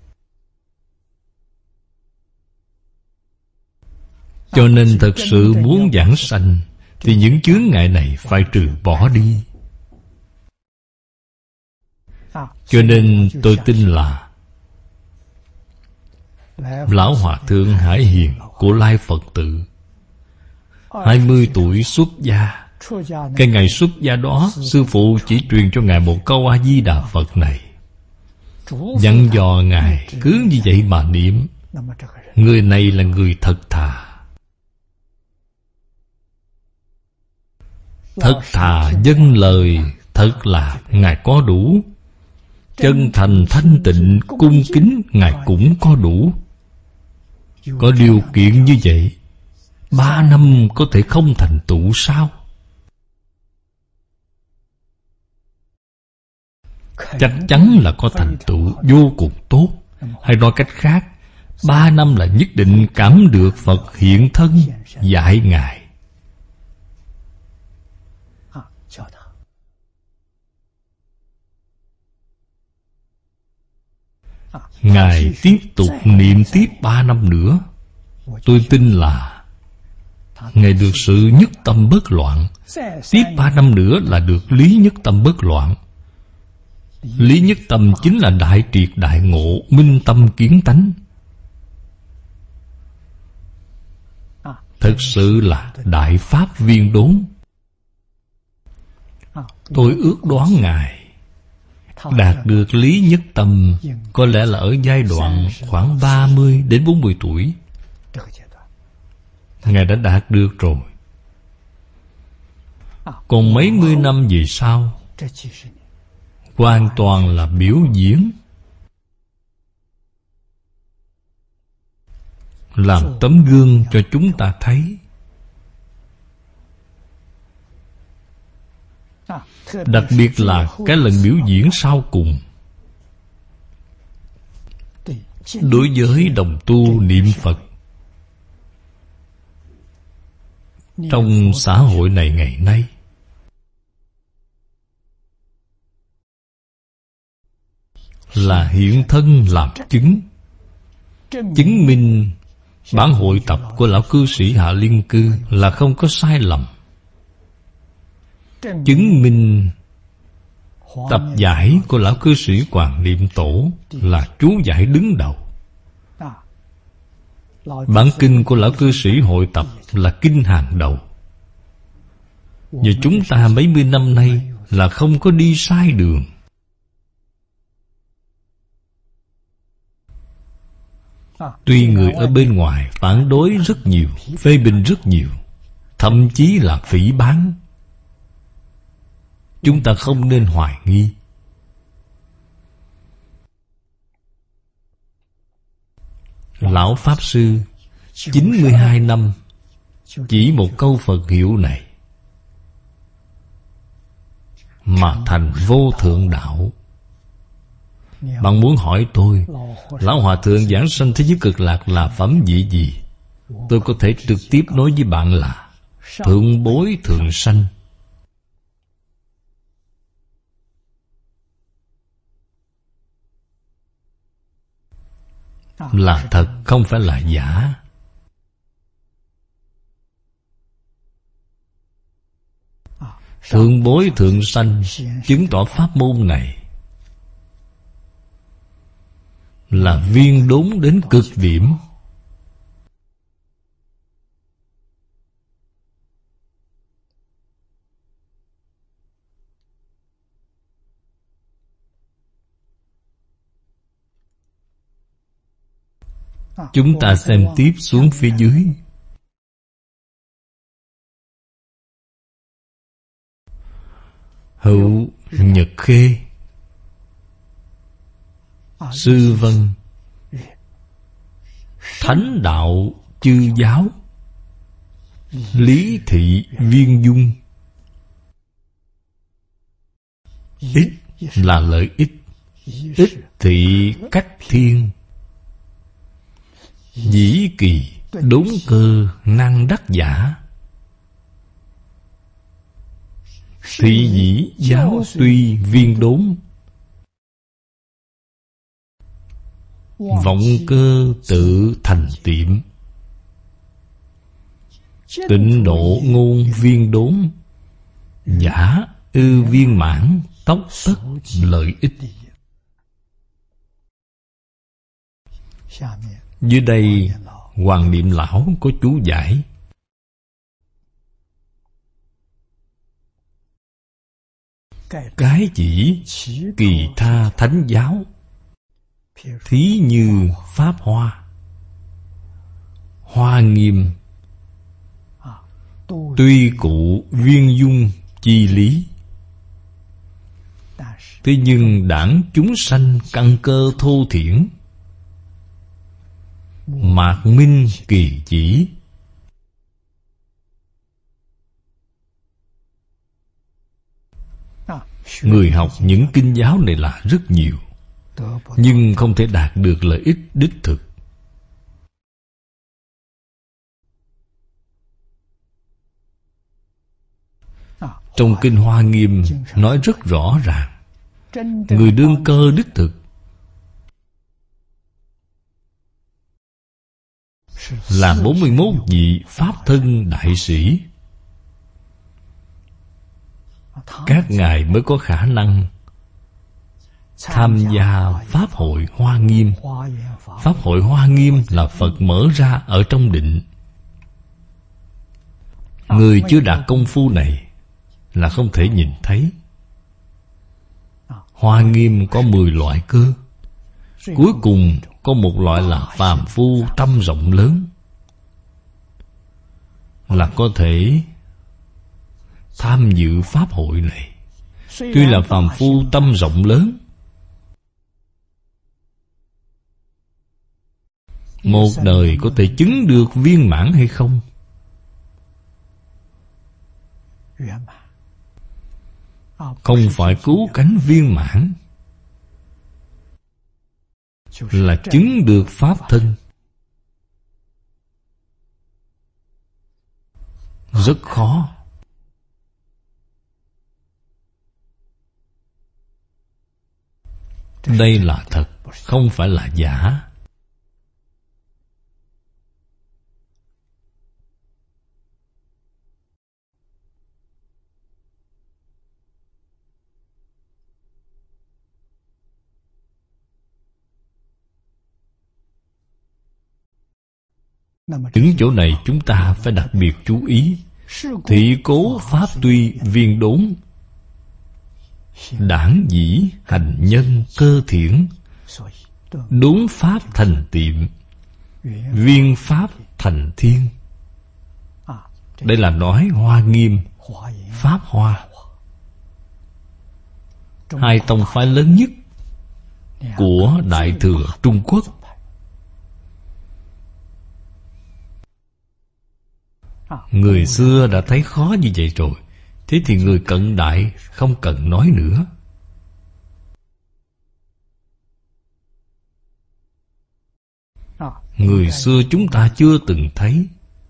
Cho nên thật sự muốn giảng sanh thì những chướng ngại này phải trừ bỏ đi. Cho nên tôi tin là Lão Hòa Thượng Hải Hiền của Lai Phật Tự 20 tuổi xuất gia. Cái ngày xuất gia đó, sư phụ chỉ truyền cho ngài một câu A Di Đà Phật này, dặn dò ngài cứ như vậy mà niệm. Người này là người thật thà. Thật thà dâng lời, thật là Ngài có đủ. Chân thành thanh tịnh cung kính, Ngài cũng có đủ. Có điều kiện như vậy, 3 năm có thể không thành tựu sao? Chắc chắn là có thành tựu vô cùng tốt. Hay nói cách khác, 3 năm là nhất định cảm được Phật hiện thân dạy Ngài. Ngài tiếp tục niệm tiếp 3 năm nữa. Tôi tin là Ngài được sự nhất tâm bất loạn. Tiếp 3 năm nữa là được lý nhất tâm bất loạn. Lý nhất tâm chính là đại triệt đại ngộ, minh tâm kiến tánh. Thật sự là đại pháp viên đốn. Tôi ước đoán Ngài đạt được lý nhất tâm có lẽ là ở giai đoạn khoảng 30 đến 40 tuổi. Ngài đã đạt được rồi. Còn mấy mươi năm về sau, hoàn toàn là biểu diễn, làm tấm gương cho chúng ta thấy. Đặc biệt là cái lần biểu diễn sau cùng, đối với đồng tu niệm Phật trong xã hội này ngày nay, là hiện thân làm chứng, chứng minh bản hội tập của lão cư sĩ Hạ Liên Cư là không có sai lầm, chứng minh tập giải của lão cư sĩ Hoàng Niệm Tổ là chú giải đứng đầu, bản kinh của lão cư sĩ hội tập là kinh hàng đầu. Và chúng ta mấy mươi năm nay là không có đi sai đường. Tuy người ở bên ngoài phản đối rất nhiều, phê bình rất nhiều, thậm chí là phỉ báng, chúng ta không nên hoài nghi. Lão Pháp Sư 92 năm chỉ một câu Phật hiệu này mà thành vô thượng đạo. Bạn muốn hỏi tôi, Lão Hòa Thượng giảng sanh thế giới cực lạc là phẩm vị gì? Tôi có thể trực tiếp nói với bạn là thượng bối thượng sanh. Là thật, không phải là giả. Thượng bối thượng sanh chứng tỏ pháp môn này là viên đốn đến cực điểm. Chúng ta xem tiếp xuống phía dưới. Hữu Nhật Khê Sư Vân Thánh đạo chư giáo Lý thị viên dung. Ích là lợi ích, ích thị cách thiên. Dĩ kỳ đốn cơ năng đắc giả. Thị dĩ giáo tuy viên đốn. Vọng cơ tự thành tiệm. Tịnh độ ngôn viên đốn. Giả ư viên mãn tốc tất lợi ích. Dưới đây Hoàng Niệm Lão có chú giải. Cái chỉ kỳ tha thánh giáo, thí như Pháp Hoa, Hoa Nghiêm. Tuy cụ viên dung chi lý, thế nhưng đảng chúng sanh căn cơ thô thiển, mạc minh kỳ chỉ. Người học những kinh giáo này là rất nhiều, nhưng không thể đạt được lợi ích đích thực. Trong Kinh Hoa Nghiêm nói rất rõ ràng, người đương cơ đích thực là 41 vị Pháp thân đại sĩ. Các ngài mới có khả năng tham gia Pháp hội Hoa Nghiêm. Pháp hội Hoa Nghiêm là Phật mở ra ở trong định. Người chưa đạt công phu này là không thể nhìn thấy. Hoa Nghiêm có 10 loại cơ. Cuối cùng có một loại là phàm phu tâm rộng lớn, là có thể tham dự Pháp hội này. Tuy là phàm phu tâm rộng lớn, một đời có thể chứng được viên mãn hay không? Không phải cứu cánh viên mãn, là chứng được Pháp thân. Rất khó. Đây là thật, không phải là giả. Đứng chỗ này chúng ta phải đặc biệt chú ý. Thị cố pháp tuy viên đốn, đảng dĩ hành nhân cơ thiển. Đốn pháp thành tiệm, viên pháp thành thiên. Đây là nói Hoa Nghiêm, Pháp Hoa, hai tông phái lớn nhất của Đại Thừa Trung Quốc. Người xưa đã thấy khó như vậy rồi, thế thì người cận đại không cần nói nữa. Người xưa chúng ta chưa từng thấy.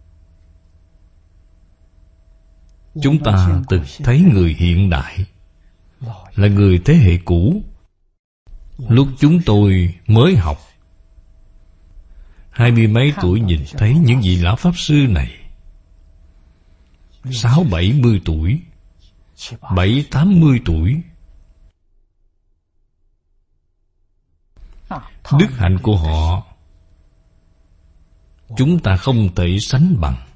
Chúng ta từng thấy người hiện đại, là người thế hệ cũ. Lúc chúng tôi mới học, 20 mấy tuổi nhìn thấy những vị lão Pháp Sư này, 60-70 tuổi, 70-80 tuổi. Đức hạnh của họ chúng ta không thể sánh bằng.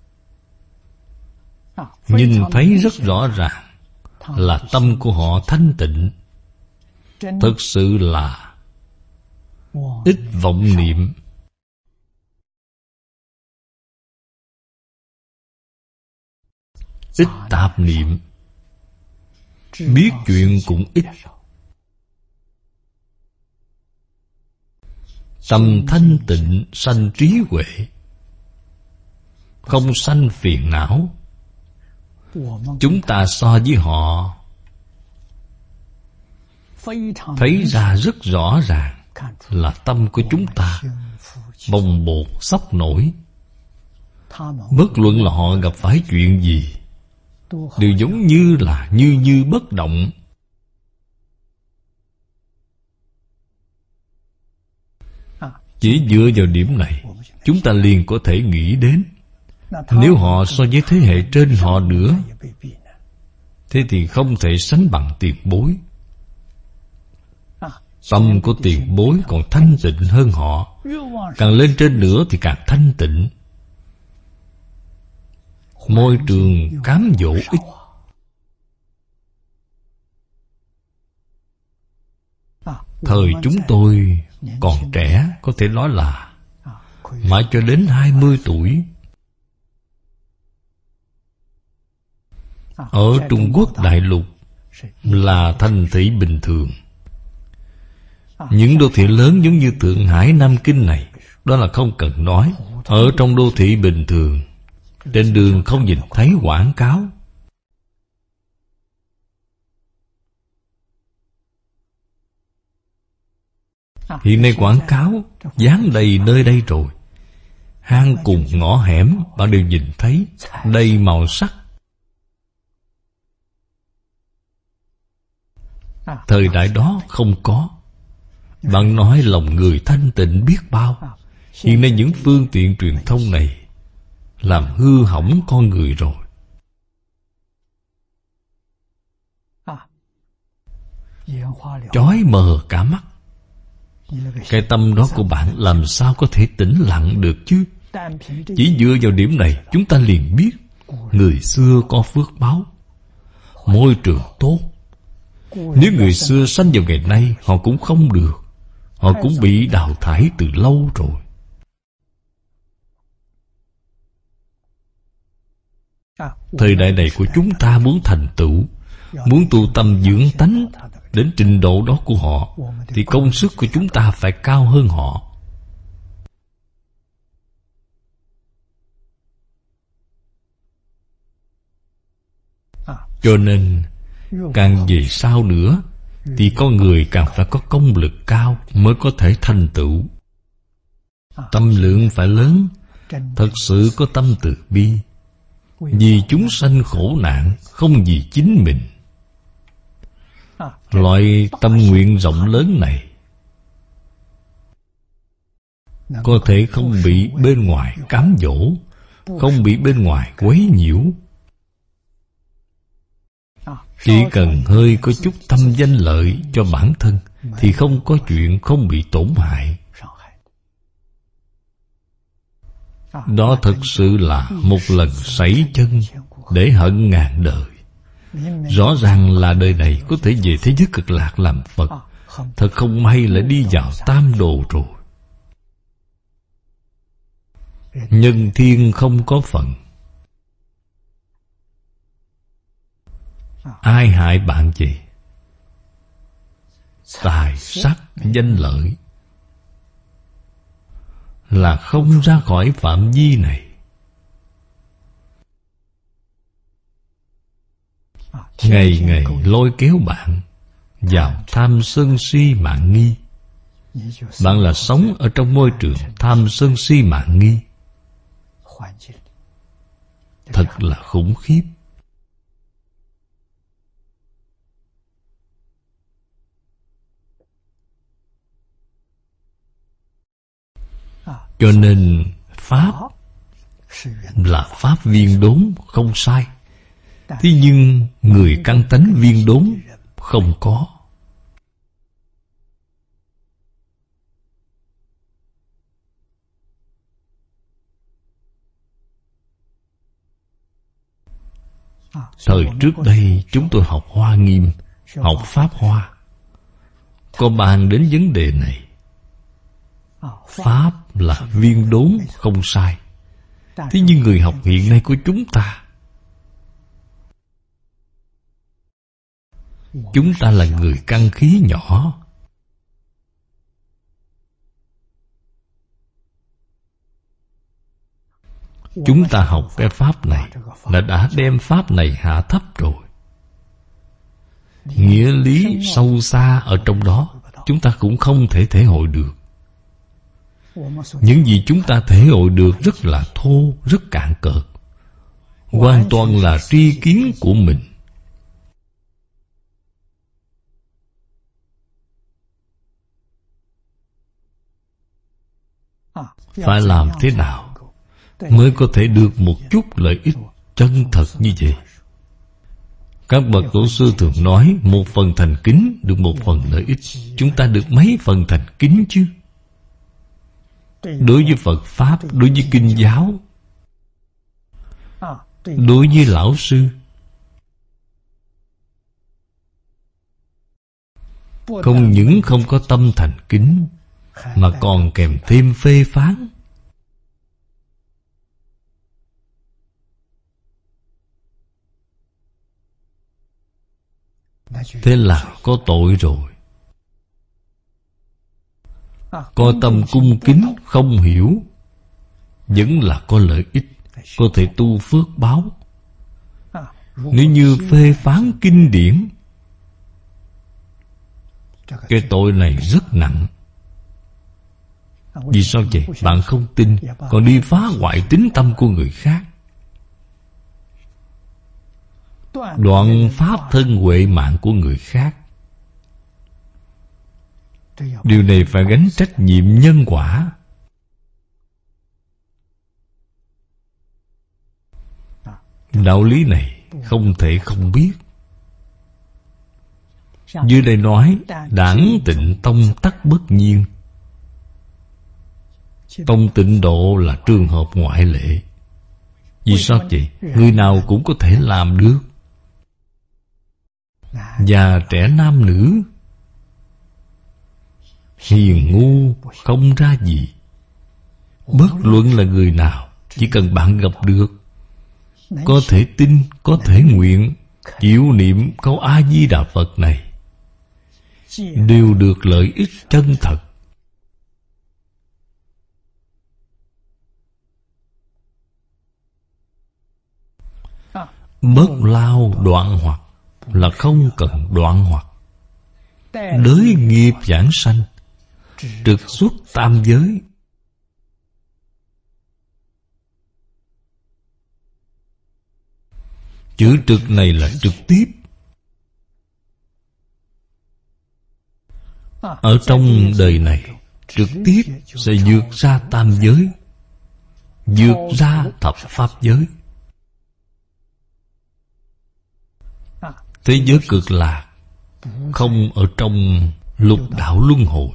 Nhìn thấy rất rõ ràng là tâm của họ thanh tịnh, thực sự là ít vọng niệm, ít tạp niệm, biết chuyện cũng ít. Tâm thanh tịnh sanh trí huệ, không sanh phiền não. Chúng ta so với họ thấy ra rất rõ ràng là tâm của chúng ta bồng bột sốc nổi. Bất luận là họ gặp phải chuyện gì, đều giống như là như bất động. Chỉ dựa vào điểm này, chúng ta liền có thể nghĩ đến, nếu họ so với thế hệ trên họ nữa, thế thì không thể sánh bằng tiền bối. Tâm của tiền bối còn thanh tịnh hơn họ, càng lên trên nữa thì càng thanh tịnh. Môi trường cám dỗ ít. Thời chúng tôi còn trẻ, có thể nói là mãi cho đến 20 tuổi. Ở Trung Quốc đại lục là thành thị bình thường. Những đô thị lớn giống như Thượng Hải, Nam Kinh này, đó là không cần nói. Ở trong đô thị bình thường, trên đường không nhìn thấy quảng cáo. Hiện nay quảng cáo dán đầy nơi đây rồi. Hang cùng ngõ hẻm bạn đều nhìn thấy, đầy màu sắc. Thời đại đó không có. Bạn nói lòng người thanh tịnh biết bao. Hiện nay những phương tiện truyền thông này làm hư hỏng con người rồi. Chói mờ cả mắt. Cái tâm đó của bạn làm sao có thể tĩnh lặng được chứ? Chỉ dựa vào điểm này chúng ta liền biết người xưa có phước báo, môi trường tốt. Nếu người xưa sanh vào ngày nay, họ cũng không được. Họ cũng bị đào thải từ lâu rồi. Thời đại này của chúng ta muốn thành tựu, muốn tu tâm dưỡng tánh đến trình độ đó của họ, thì công sức của chúng ta phải cao hơn họ. Cho nên càng về sau nữa thì con người càng phải có công lực cao mới có thể thành tựu. Tâm lượng phải lớn, thật sự có tâm từ bi, vì chúng sanh khổ nạn, không vì chính mình. Loại tâm nguyện rộng lớn này có thể không bị bên ngoài cám dỗ, không bị bên ngoài quấy nhiễu. Chỉ cần hơi có chút tâm danh lợi cho bản thân thì không có chuyện không bị tổn hại. Đó thực sự là một lần sảy chân để hận ngàn đời. Rõ ràng là đời này có thể về thế giới cực lạc làm Phật. Thật không may lại đi vào tam đồ rồi. Nhân thiên không có phận. Ai hại bạn gì? Tài sắc danh lợi là không ra khỏi phạm vi này. Ngày ngày lôi kéo bạn vào tham sân si mạn nghi. Bạn là sống ở trong môi trường tham sân si mạn nghi. Thật là khủng khiếp. Cho nên Pháp là Pháp viên đốn, không sai. Thế nhưng người căn tánh viên đốn không có. Thời trước đây chúng tôi học Hoa Nghiêm, học Pháp Hoa, có bàn đến vấn đề này. Pháp là viên đốn, không sai. Thế nhưng người học hiện nay của chúng ta, chúng ta là người căn khí nhỏ. Chúng ta học cái Pháp này là đã đem Pháp này hạ thấp rồi. Nghĩa lý sâu xa ở trong đó chúng ta cũng không thể thể hội được. Những gì chúng ta thể hội được rất là thô, rất cạn cợt, hoàn toàn là tri kiến của mình. Phải làm thế nào mới có thể được một chút lợi ích chân thật như vậy? Các bậc tổ sư thường nói 1 phần thành kính được 1 phần lợi ích. Chúng ta được mấy phần thành kính chứ? Đối với Phật Pháp, đối với Kinh giáo, đối với Lão Sư, không những không có tâm thành kính, mà còn kèm thêm phê phán. thế là có tội rồi. Có tâm cung kính không hiểu, vẫn là có lợi ích, có thể tu phước báo. Nếu như phê phán kinh điển, cái tội này rất nặng. Vì sao vậy? Bạn không tin, còn đi phá hoại tín tâm của người khác, đoạn pháp thân huệ mạng của người khác. Điều này phải gánh trách nhiệm nhân quả. Đạo lý này không thể không biết. Dưới đây nói đẳng tịnh tông tắc bất nhiên. Tông Tịnh Độ là trường hợp ngoại lệ. Vì sao vậy? Người nào cũng có thể làm được. Già trẻ nam nữ, hiền ngu không ra gì. Bất luận là người nào, chỉ cần bạn gặp được, có thể tin, có thể nguyện, chịu niệm câu A-di-đà Phật này, đều được lợi ích chân thật. Bất lao đoạn hoặc là không cần đoạn hoặc. Đới nghiệp giảng sanh, trực xuất tam giới. Chữ trực này là trực tiếp. Ở trong đời này, trực tiếp sẽ vượt ra tam giới, vượt ra thập pháp giới. Thế giới cực lạc không ở trong lục đạo luân hồi,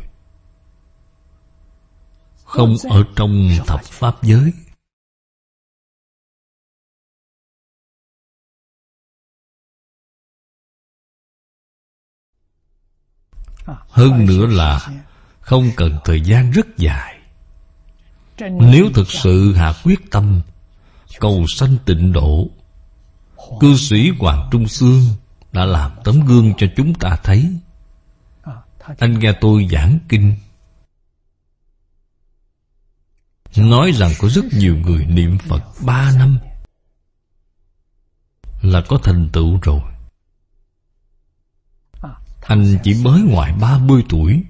không ở trong thập pháp giới. Hơn nữa là không cần thời gian rất dài. Nếu thực sự hạ quyết tâm cầu sanh tịnh độ, cư sĩ Hoàng Trung Xương đã làm tấm gương cho chúng ta thấy. Anh nghe tôi giảng kinh, nói rằng có rất nhiều người niệm Phật 3 năm là có thành tựu rồi. Anh chỉ mới ngoài 30 tuổi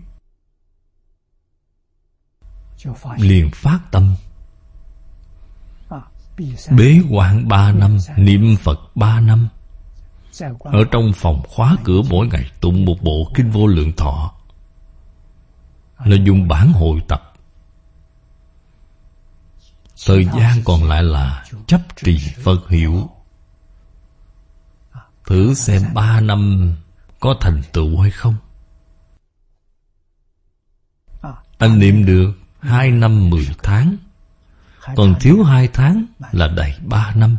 liền phát tâm, bế quan 3 năm, niệm Phật 3 năm. Ở trong phòng khóa cửa mỗi ngày tụng một bộ Kinh Vô Lượng Thọ, là dùng bản hội tập. Thời gian còn lại là chấp trì Phật hiệu. Thử xem 3 năm có thành tựu hay không. Anh niệm được 2 năm 10 tháng, còn thiếu 2 tháng là đầy 3 năm.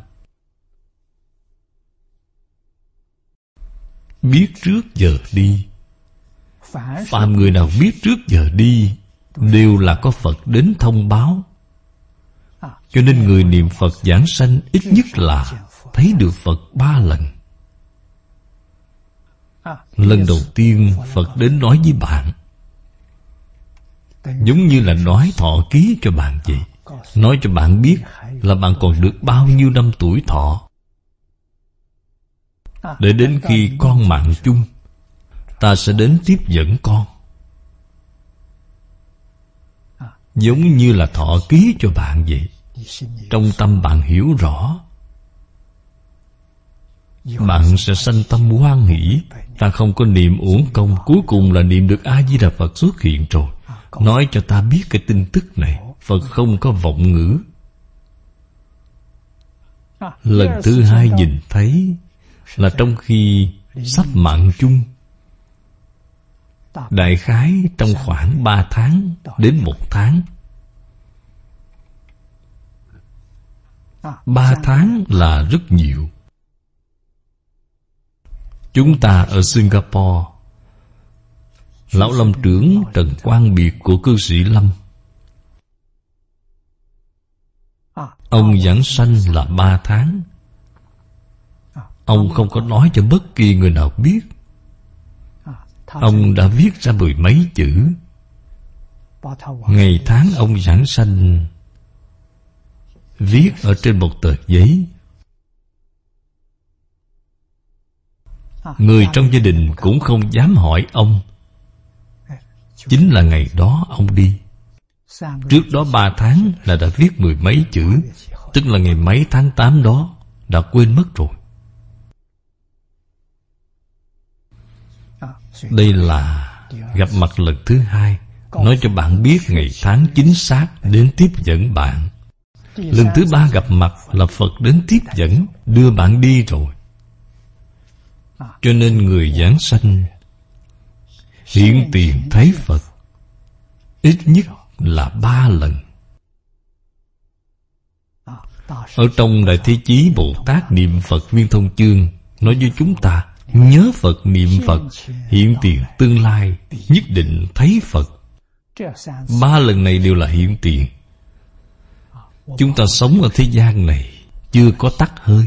Biết trước giờ đi. Phàm người nào biết trước giờ đi đều là có Phật đến thông báo. Cho nên người niệm Phật giảng sanh ít nhất là thấy được Phật 3 lần. Lần đầu tiên Phật đến nói với bạn, giống như là nói thọ ký cho bạn vậy. Nói cho bạn biết là bạn còn được bao nhiêu năm tuổi thọ. Để đến khi con mạng chung, ta sẽ đến tiếp dẫn con. Giống như là thọ ký cho bạn vậy. Trong tâm bạn hiểu rõ, bạn sẽ sanh tâm hoan hỷ. Ta không có niệm uổng công, cuối cùng là niệm được A-di-đà Phật xuất hiện rồi, nói cho ta biết cái tin tức này. Phật không có vọng ngữ. Lần thứ hai nhìn thấy là trong khi sắp mạng chung, đại khái trong khoảng 3 tháng đến 1 tháng. 3 tháng là rất nhiều. Chúng ta ở Singapore, Lão Lâm trưởng Trần Quang Biệt của cư sĩ Lâm, ông giảng sanh là 3 tháng. Ông không có nói cho bất kỳ người nào biết. Ông đã viết ra 10 mấy chữ. Ngày tháng ông giảng sanh viết ở trên một tờ giấy. Người trong gia đình cũng không dám hỏi ông. Chính là ngày đó ông đi. Trước đó 3 tháng là đã viết 10 mấy chữ, tức là ngày mấy tháng 8 đó đã quên mất rồi. Đây là gặp mặt lần thứ 2, nói cho bạn biết ngày tháng chính xác đến tiếp dẫn bạn. Lần thứ 3 gặp mặt là Phật đến tiếp dẫn, đưa bạn đi rồi. Cho nên người giảng sanh hiện tiền thấy Phật ít nhất là 3 lần. Ở trong Đại Thế Chí Bồ Tát Niệm Phật Viên Thông Chương nói với chúng ta, nhớ Phật niệm Phật, hiện tiền tương lai nhất định thấy Phật. 3 lần này đều là hiện tiền. Chúng ta sống ở thế gian này chưa có tắt hơi.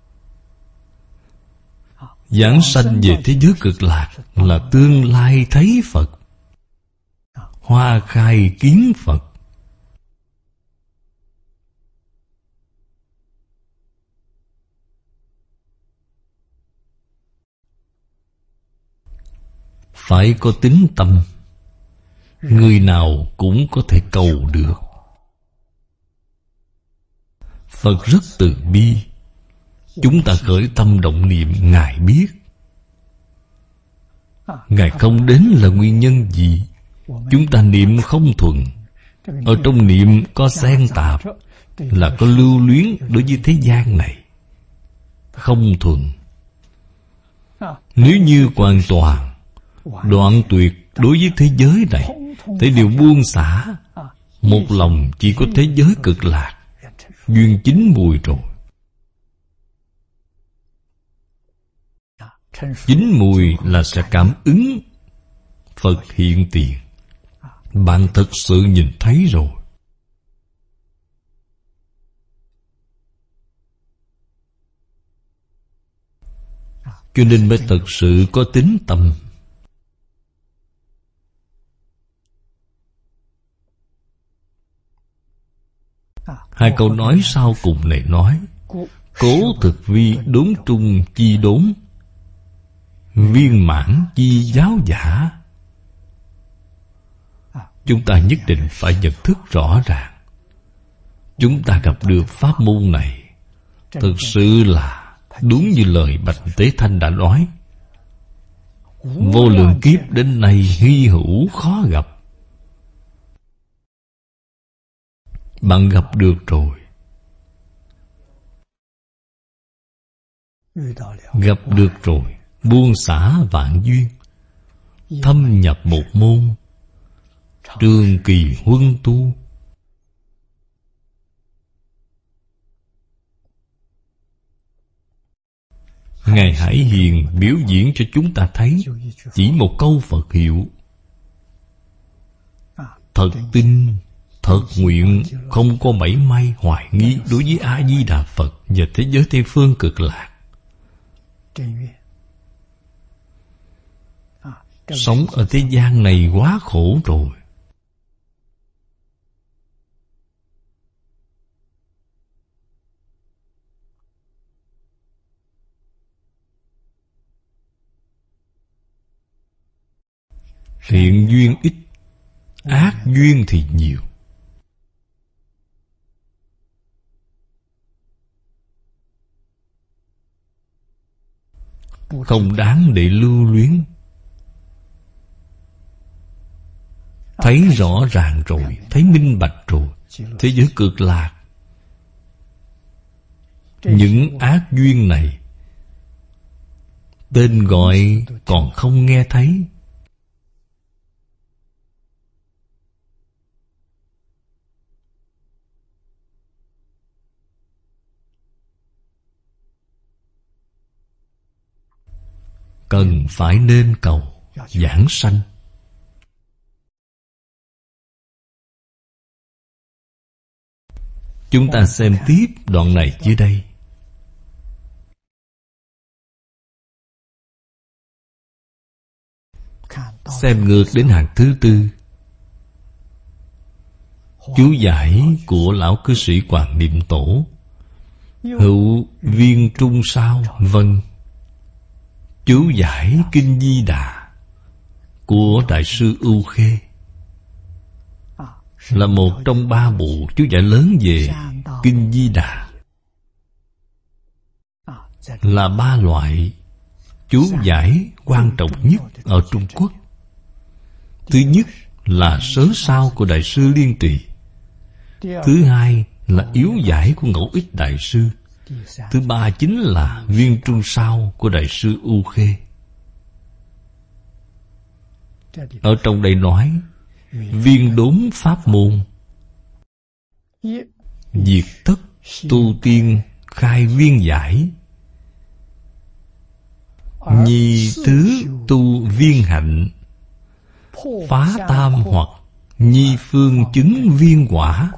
Giảng sanh về thế giới cực lạc là tương lai thấy Phật, hoa khai kiến Phật. Phải có tín tâm, người nào cũng có thể cầu được. Phật rất từ bi. Chúng ta khởi tâm động niệm, Ngài biết. Ngài không đến là nguyên nhân gì? Chúng ta niệm không thuần. Ở trong niệm có xen tạp, là có lưu luyến đối với thế gian này, không thuần. Nếu như hoàn toàn đoạn tuyệt đối với thế giới này, thế đều buông xả, một lòng chỉ có thế giới cực lạc, duyên chín mùi rồi. Chín mùi là sẽ cảm ứng Phật hiện tiền. Bạn thực sự nhìn thấy rồi. Cho nên mới thực sự có tín tâm. Hai câu nói sau cùng này nói: cố thực vi đốn trung chi đốn, viên mãn chi giáo giả. Chúng ta nhất định phải nhận thức rõ ràng. Chúng ta gặp được pháp môn này, thực sự là đúng như lời Bạch Tế Thanh đã nói: vô lượng kiếp đến nay hy hữu khó gặp. Bạn gặp được rồi. Gặp được rồi, buông xả vạn duyên, thâm nhập một môn, trường kỳ huân tu. Ngài Hải Hiền biểu diễn cho chúng ta thấy chỉ một câu Phật hiệu: thật tin, thật nguyện, không có mảy may hoài nghi đối với A-di-đà Phật và thế giới Tây Phương cực lạc. Sống ở thế gian này quá khổ rồi. Thiện duyên ít, ác duyên thì nhiều. Không đáng để lưu luyến. Thấy rõ ràng rồi, thấy minh bạch rồi, thế giới cực lạc, những ác duyên này tên gọi còn không nghe thấy. Cần phải nên cầu giảng sanh. Chúng ta xem tiếp đoạn này dưới đây. Xem ngược đến hàng thứ tư, chú giải của lão cư sĩ Quảng Niệm Tổ: hữu viên trung sao vân. Chú giải Kinh Di Đà của Đại sư Ưu Khê là một trong 3 bộ chú giải lớn về Kinh Di Đà, là 3 loại chú giải quan trọng nhất ở Trung Quốc. Thứ nhất là Sớ Sao của Đại sư Liên Trì. Thứ hai là Yếu Giải của Ngẫu Ích Đại sư. Thứ ba chính là Viên Trung Sao của Đại sư U Khê. Ở trong đây nói viên đốn pháp môn, diệt tất tu tiên khai viên giải, nhi tứ tu viên hạnh, phá tam hoặc nhi phương chứng viên quả,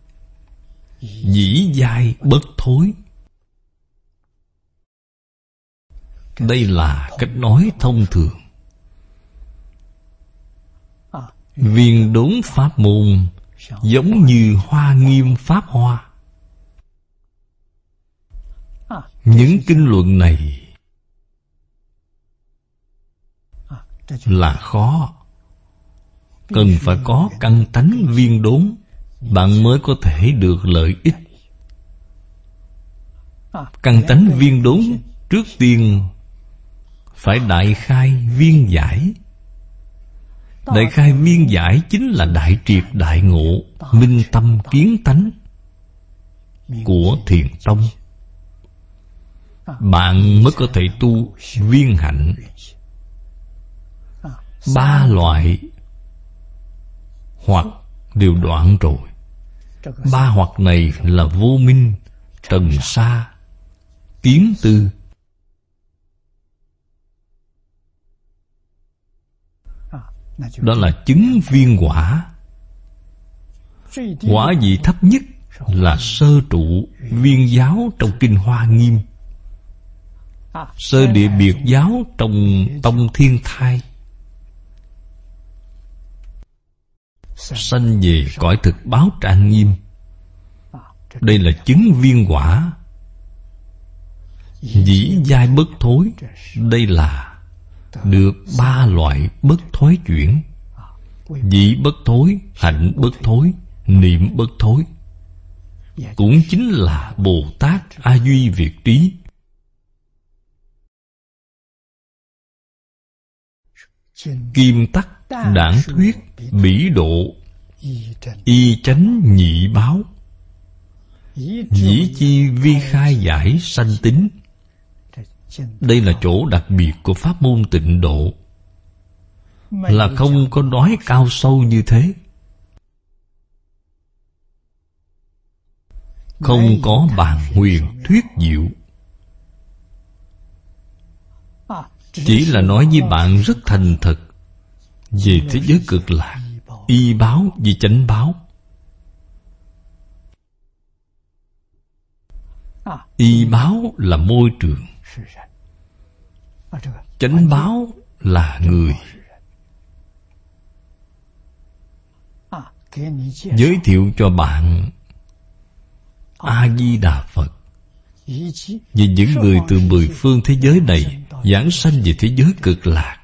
dĩ giai bất thối. Đây là cách nói thông thường. Viên đốn pháp môn giống như hoa nghiêm pháp hoa. Những kinh luận này là khó, cần phải có căn tánh viên đốn, bạn mới có thể được lợi ích. Căn tánh viên đốn trước tiên phải đại khai viên giải. Đại khai viên giải chính là đại triệt đại ngộ, minh tâm kiến tánh của Thiền Tông. Bạn mới có thể tu viên hạnh. 3 loại hoặc đều đoạn rồi. 3 hoặc này là vô minh, trần sa, kiến tư. Đó là chứng viên quả. Quả vị thấp nhất là sơ trụ viên giáo trong Kinh Hoa Nghiêm, sơ địa biệt giáo trong Tông Thiên Thai, sanh về cõi thực báo Trang Nghiêm. Đây là chứng viên quả. Dĩ giai bất thối, đây là được 3 loại bất thối chuyển. Dĩ bất thối, hạnh bất thối, niệm bất thối, cũng chính là Bồ Tát A Duy Việt Trí. Kim tắc đảng thuyết bỉ độ, y chánh nhị báo, dĩ chi vi khai giải sanh tính. Đây là chỗ đặc biệt của pháp môn Tịnh Độ, là không có nói cao sâu như thế, không có bàn huyền thuyết diệu, chỉ là nói với bạn rất thành thật về thế giới cực lạc, y báo vì chánh báo. Y báo là môi trường, chánh báo là người. Giới thiệu cho bạn A-di-đà Phật vì những người từ 10 phương thế giới này giảng sanh về thế giới cực lạc.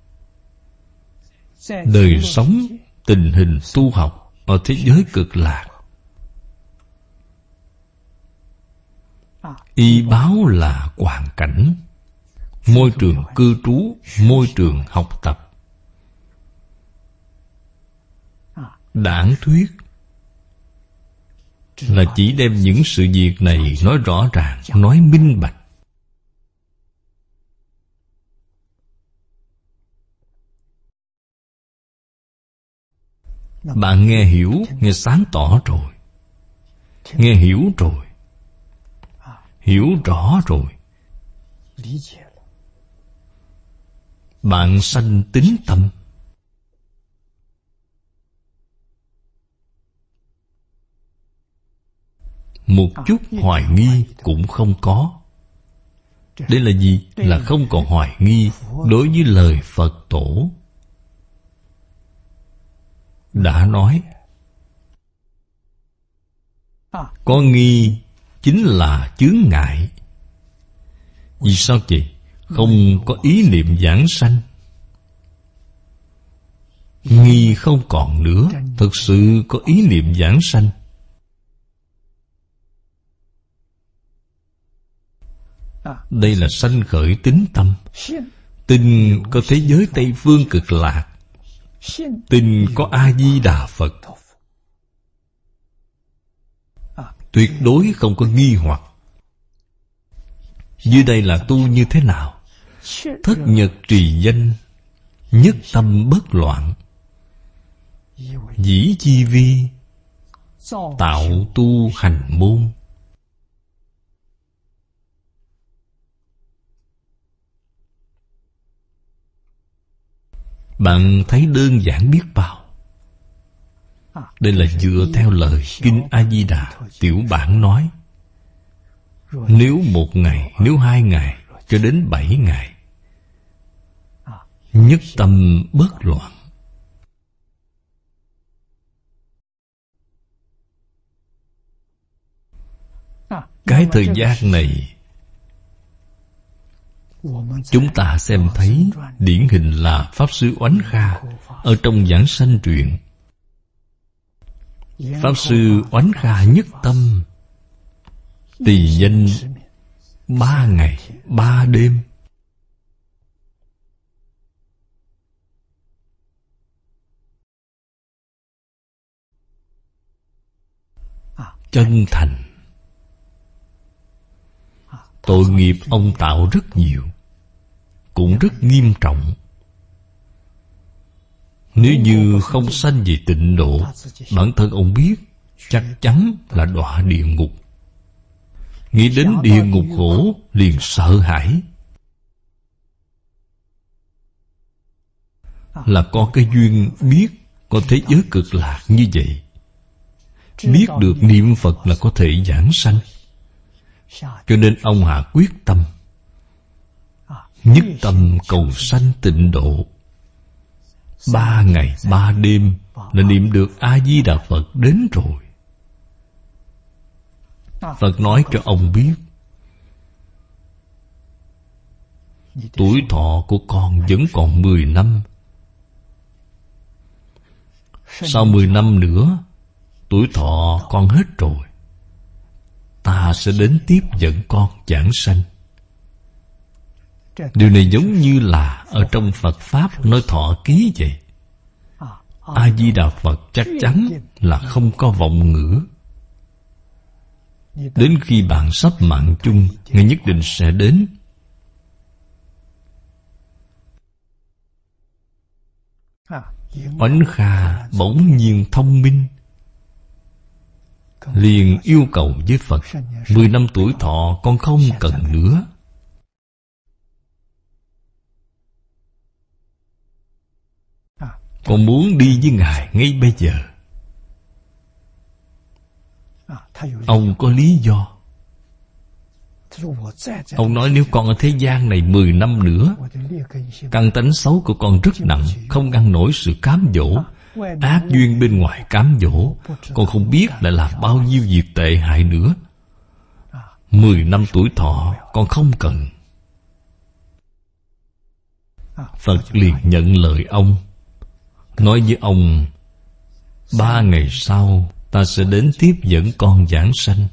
Đời sống, tình hình tu học ở thế giới cực lạc. Y báo là hoàn cảnh, môi trường cư trú, môi trường học tập. Đảng thuyết là chỉ đem những sự việc này nói rõ ràng, nói minh bạch. Bạn nghe hiểu, nghe sáng tỏ rồi, nghe hiểu rồi, hiểu rõ rồi, bạn sanh tín tâm. Một chút hoài nghi cũng không có. Đây là gì? Là không còn hoài nghi đối với lời Phật Tổ, đã nói. Có nghi chính là chướng ngại. Vì sao vậy? Không có ý niệm giảng sanh. Nghi không còn nữa, thực sự có ý niệm giảng sanh. Đây là sanh khởi tín tâm. Tin có thế giới Tây Phương Cực Lạc, tin có A-di-đà Phật. Tuyệt đối không có nghi hoặc. Dưới đây là tu như thế nào? Thất nhật trì danh, nhất tâm bất loạn, dĩ chi vi, tạo tu hành môn. Bạn thấy đơn giản biết bao. Đây là dựa theo lời Kinh A-di-đà tiểu bản nói. Nếu 1 ngày, nếu 2 ngày, cho đến 7 ngày, nhất tâm bất loạn. Cái thời gian này chúng ta xem thấy điển hình là Pháp Sư Oánh Kha ở trong Giảng Sanh Truyện. Pháp Sư Oánh Kha nhất tâm trì danh 3 ngày 3 đêm. Chân thành. Tội nghiệp ông tạo rất nhiều, cũng rất nghiêm trọng. Nếu như không sanh về tịnh độ, bản thân ông biết chắc chắn là đọa địa ngục. Nghĩ đến địa ngục khổ liền sợ hãi. Là có cái duyên biết có thế giới cực lạc như vậy, biết được niệm Phật là có thể giảng sanh. Cho nên ông hạ quyết tâm, nhất tâm cầu sanh tịnh độ. 3 ngày 3 đêm là niệm được A-di-đà Phật đến rồi. Phật nói cho ông biết, tuổi thọ của con vẫn còn 10 năm. Sau 10 năm nữa, tuổi thọ con hết rồi, ta sẽ đến tiếp dẫn con giảng sanh. Điều này giống như là ở trong Phật Pháp nói thọ ký vậy. A-di-đà Phật chắc chắn là không có vọng ngữ. Đến khi bạn sắp mạng chung, Ngài nhất định sẽ đến. Oánh Kha bỗng nhiên thông minh, liền yêu cầu với Phật, 10 năm tuổi thọ con không cần nữa. Con muốn đi với Ngài ngay bây giờ. Ông có lý do. Ông nói nếu con ở thế gian này 10 năm nữa, căn tánh xấu của con rất nặng, không ngăn nổi sự cám dỗ. Ác duyên bên ngoài cám dỗ, con không biết lại làm bao nhiêu việc tệ hại nữa. 10 năm tuổi thọ con không cần. Phật liền nhận lời ông, nói với ông, 3 ngày sau ta sẽ đến tiếp dẫn con giảng sanh.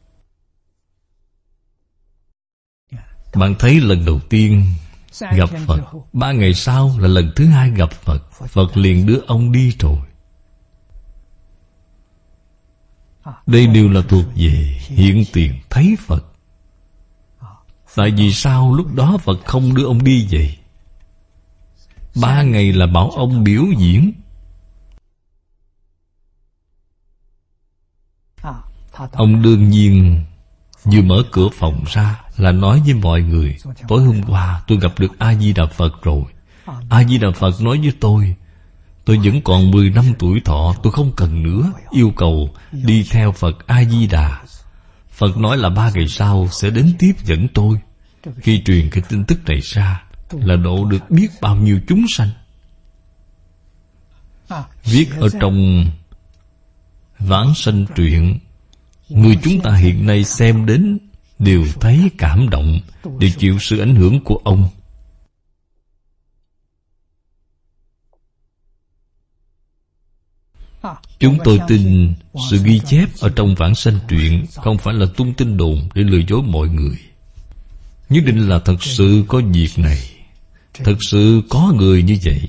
Bạn thấy lần đầu tiên gặp Phật, 3 ngày sau là lần thứ 2 gặp Phật, Phật liền đưa ông đi rồi. Đây đều là thuộc về hiện tiền thấy Phật. Tại vì sao lúc đó Phật không đưa ông đi vậy? 3 ngày là bảo ông biểu diễn. Ông đương nhiên vừa mở cửa phòng ra là nói với mọi người, tối hôm qua tôi gặp được A-di-đà Phật rồi. A-di-đà Phật nói với tôi vẫn còn 10 năm tuổi thọ, tôi không cần nữa, yêu cầu đi theo Phật A-di-đà. Phật nói là 3 ngày sau sẽ đến tiếp dẫn tôi. Khi truyền cái tin tức này ra là độ được biết bao nhiêu chúng sanh. viết ở trong Vãng Sanh Truyện, người chúng ta hiện nay xem đến đều thấy cảm động, đều chịu sự ảnh hưởng của ông. Chúng tôi tin sự ghi chép ở trong Vãng Sanh Truyện không phải là tung tin đồn để lừa dối mọi người. Nhất định là thật sự có việc này, thật sự có người như vậy.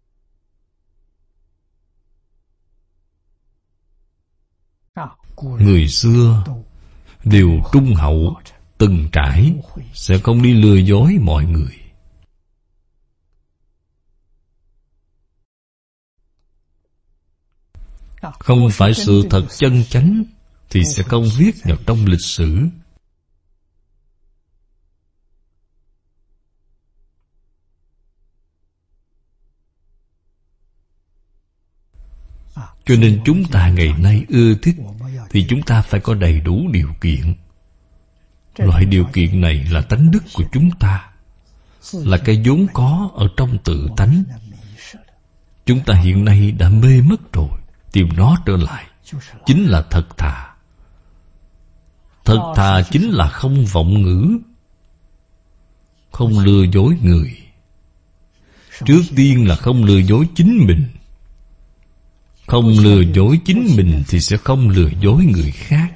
Người xưa đều trung hậu, từng trải, sẽ không đi lừa dối mọi người. Không phải sự thật chân chánh thì sẽ không viết vào trong lịch sử. Cho nên chúng ta ngày nay ưa thích thì chúng ta phải có đầy đủ điều kiện. Loại điều kiện này là tánh đức của chúng ta, là cái vốn có ở trong tự tánh. Chúng ta hiện nay đã mê mất rồi, tìm nó trở lại chính là thật thà. Thật thà chính là không vọng ngữ, không lừa dối người. Trước tiên là không lừa dối chính mình. Không lừa dối chính mình thì sẽ không lừa dối người khác.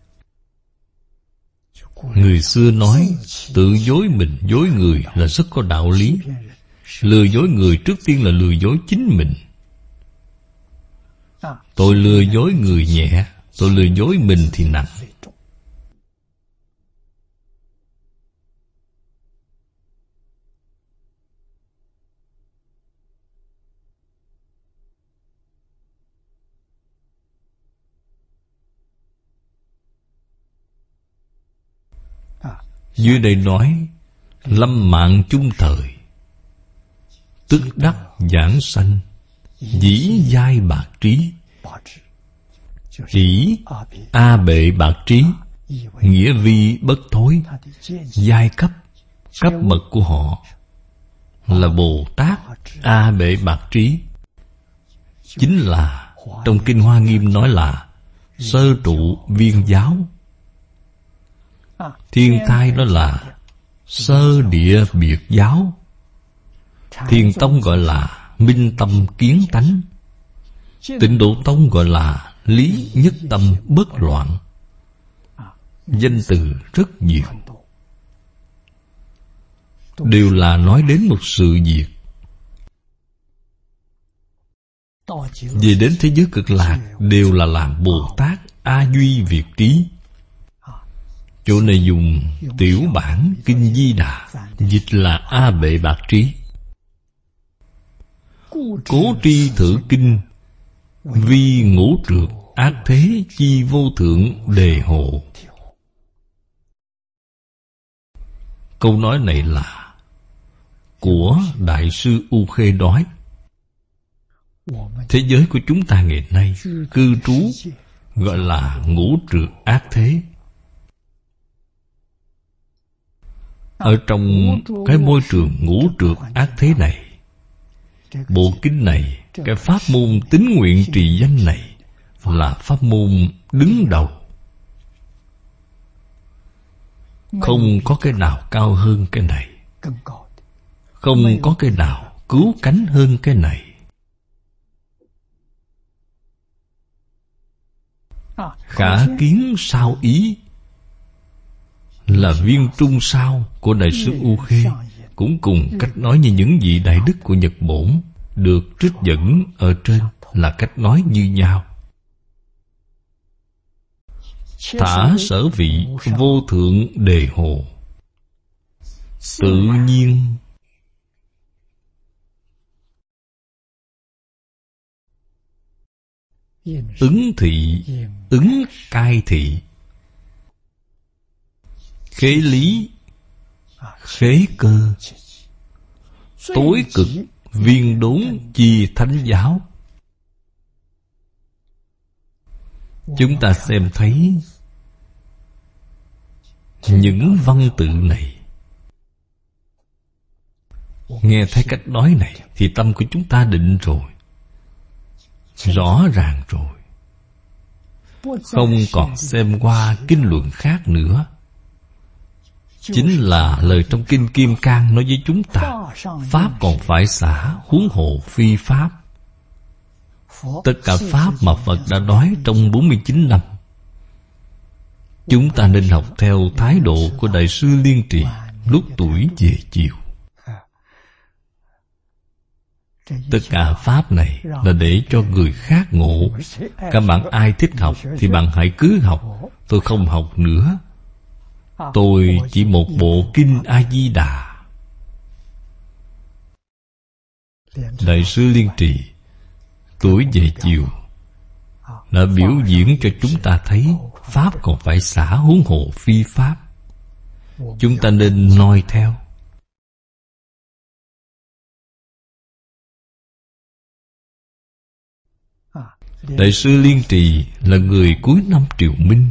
Người xưa nói tự dối mình dối người là rất có đạo lý. Lừa dối người trước tiên là lừa dối chính mình. Tội lừa dối người nhẹ, tội lừa dối mình thì nặng. Dưới đây nói lâm mạng chung thời, tức đắc giảng sanh, dĩ giai bạc trí. Dĩ a bệ bạc trí, nghĩa vi bất thối. Giai cấp, cấp bậc của họ là Bồ Tát a bệ bạc trí. Chính là trong Kinh Hoa Nghiêm nói là sơ trụ viên giáo. Thiên thai đó là sơ địa biệt giáo. Thiền tông gọi là minh tâm kiến tánh. Tịnh độ tông gọi là lý nhất tâm bất loạn. Danh từ rất nhiều, đều là nói đến một sự việc. Về đến thế giới cực lạc đều là làm Bồ Tát A Duy Việt Trí. Chỗ này dùng tiểu bản Kinh Di Đà, dịch là A Bệ Bạc Trí. Cố tri thử kinh, vi ngũ trược ác thế chi vô thượng đề hộ. Câu nói này là của Đại sư U Khê nói. Thế giới của chúng ta ngày nay cư trú gọi là ngũ trược ác thế. Ở trong cái môi trường ngũ trược ác thế này, bộ kinh này, cái pháp môn tín nguyện trì danh này là pháp môn đứng đầu. Không có cái nào cao hơn cái này, không có cái nào cứu cánh hơn cái này. Khả kiến sao ý là viên trung sao của Đại sư U Khê, cũng cùng cách nói như những vị đại đức của Nhật Bổn được trích dẫn ở trên là cách nói như nhau. Thả sở vị vô thượng đề hồ, tự nhiên ứng thị, ứng cai thị, khế lý, khế cơ, tối cực viên đốn chi thánh giáo. Chúng ta xem thấy những văn tự này, nghe thấy cách nói này thì tâm của chúng ta định rồi. rõ ràng rồi, không còn xem qua kinh luận khác nữa. Chính là lời trong Kinh Kim Cang nói với chúng ta: Pháp còn phải xả, huống hồ phi Pháp. Tất cả Pháp mà Phật đã nói trong 49 năm, chúng ta nên học theo thái độ của Đại sư Liên Trì lúc tuổi về chiều. Tất cả Pháp này là để cho người khác ngộ. Các bạn ai thích học thì bạn hãy cứ học. Tôi không học nữa. Tôi chỉ một bộ Kinh A-di-đà. Đại sư Liên Trì tuổi về chiều đã biểu diễn cho chúng ta thấy Pháp còn phải xả, huống hồ phi Pháp. Chúng ta nên noi theo. Đại sư Liên Trì là người cuối năm Triều Minh.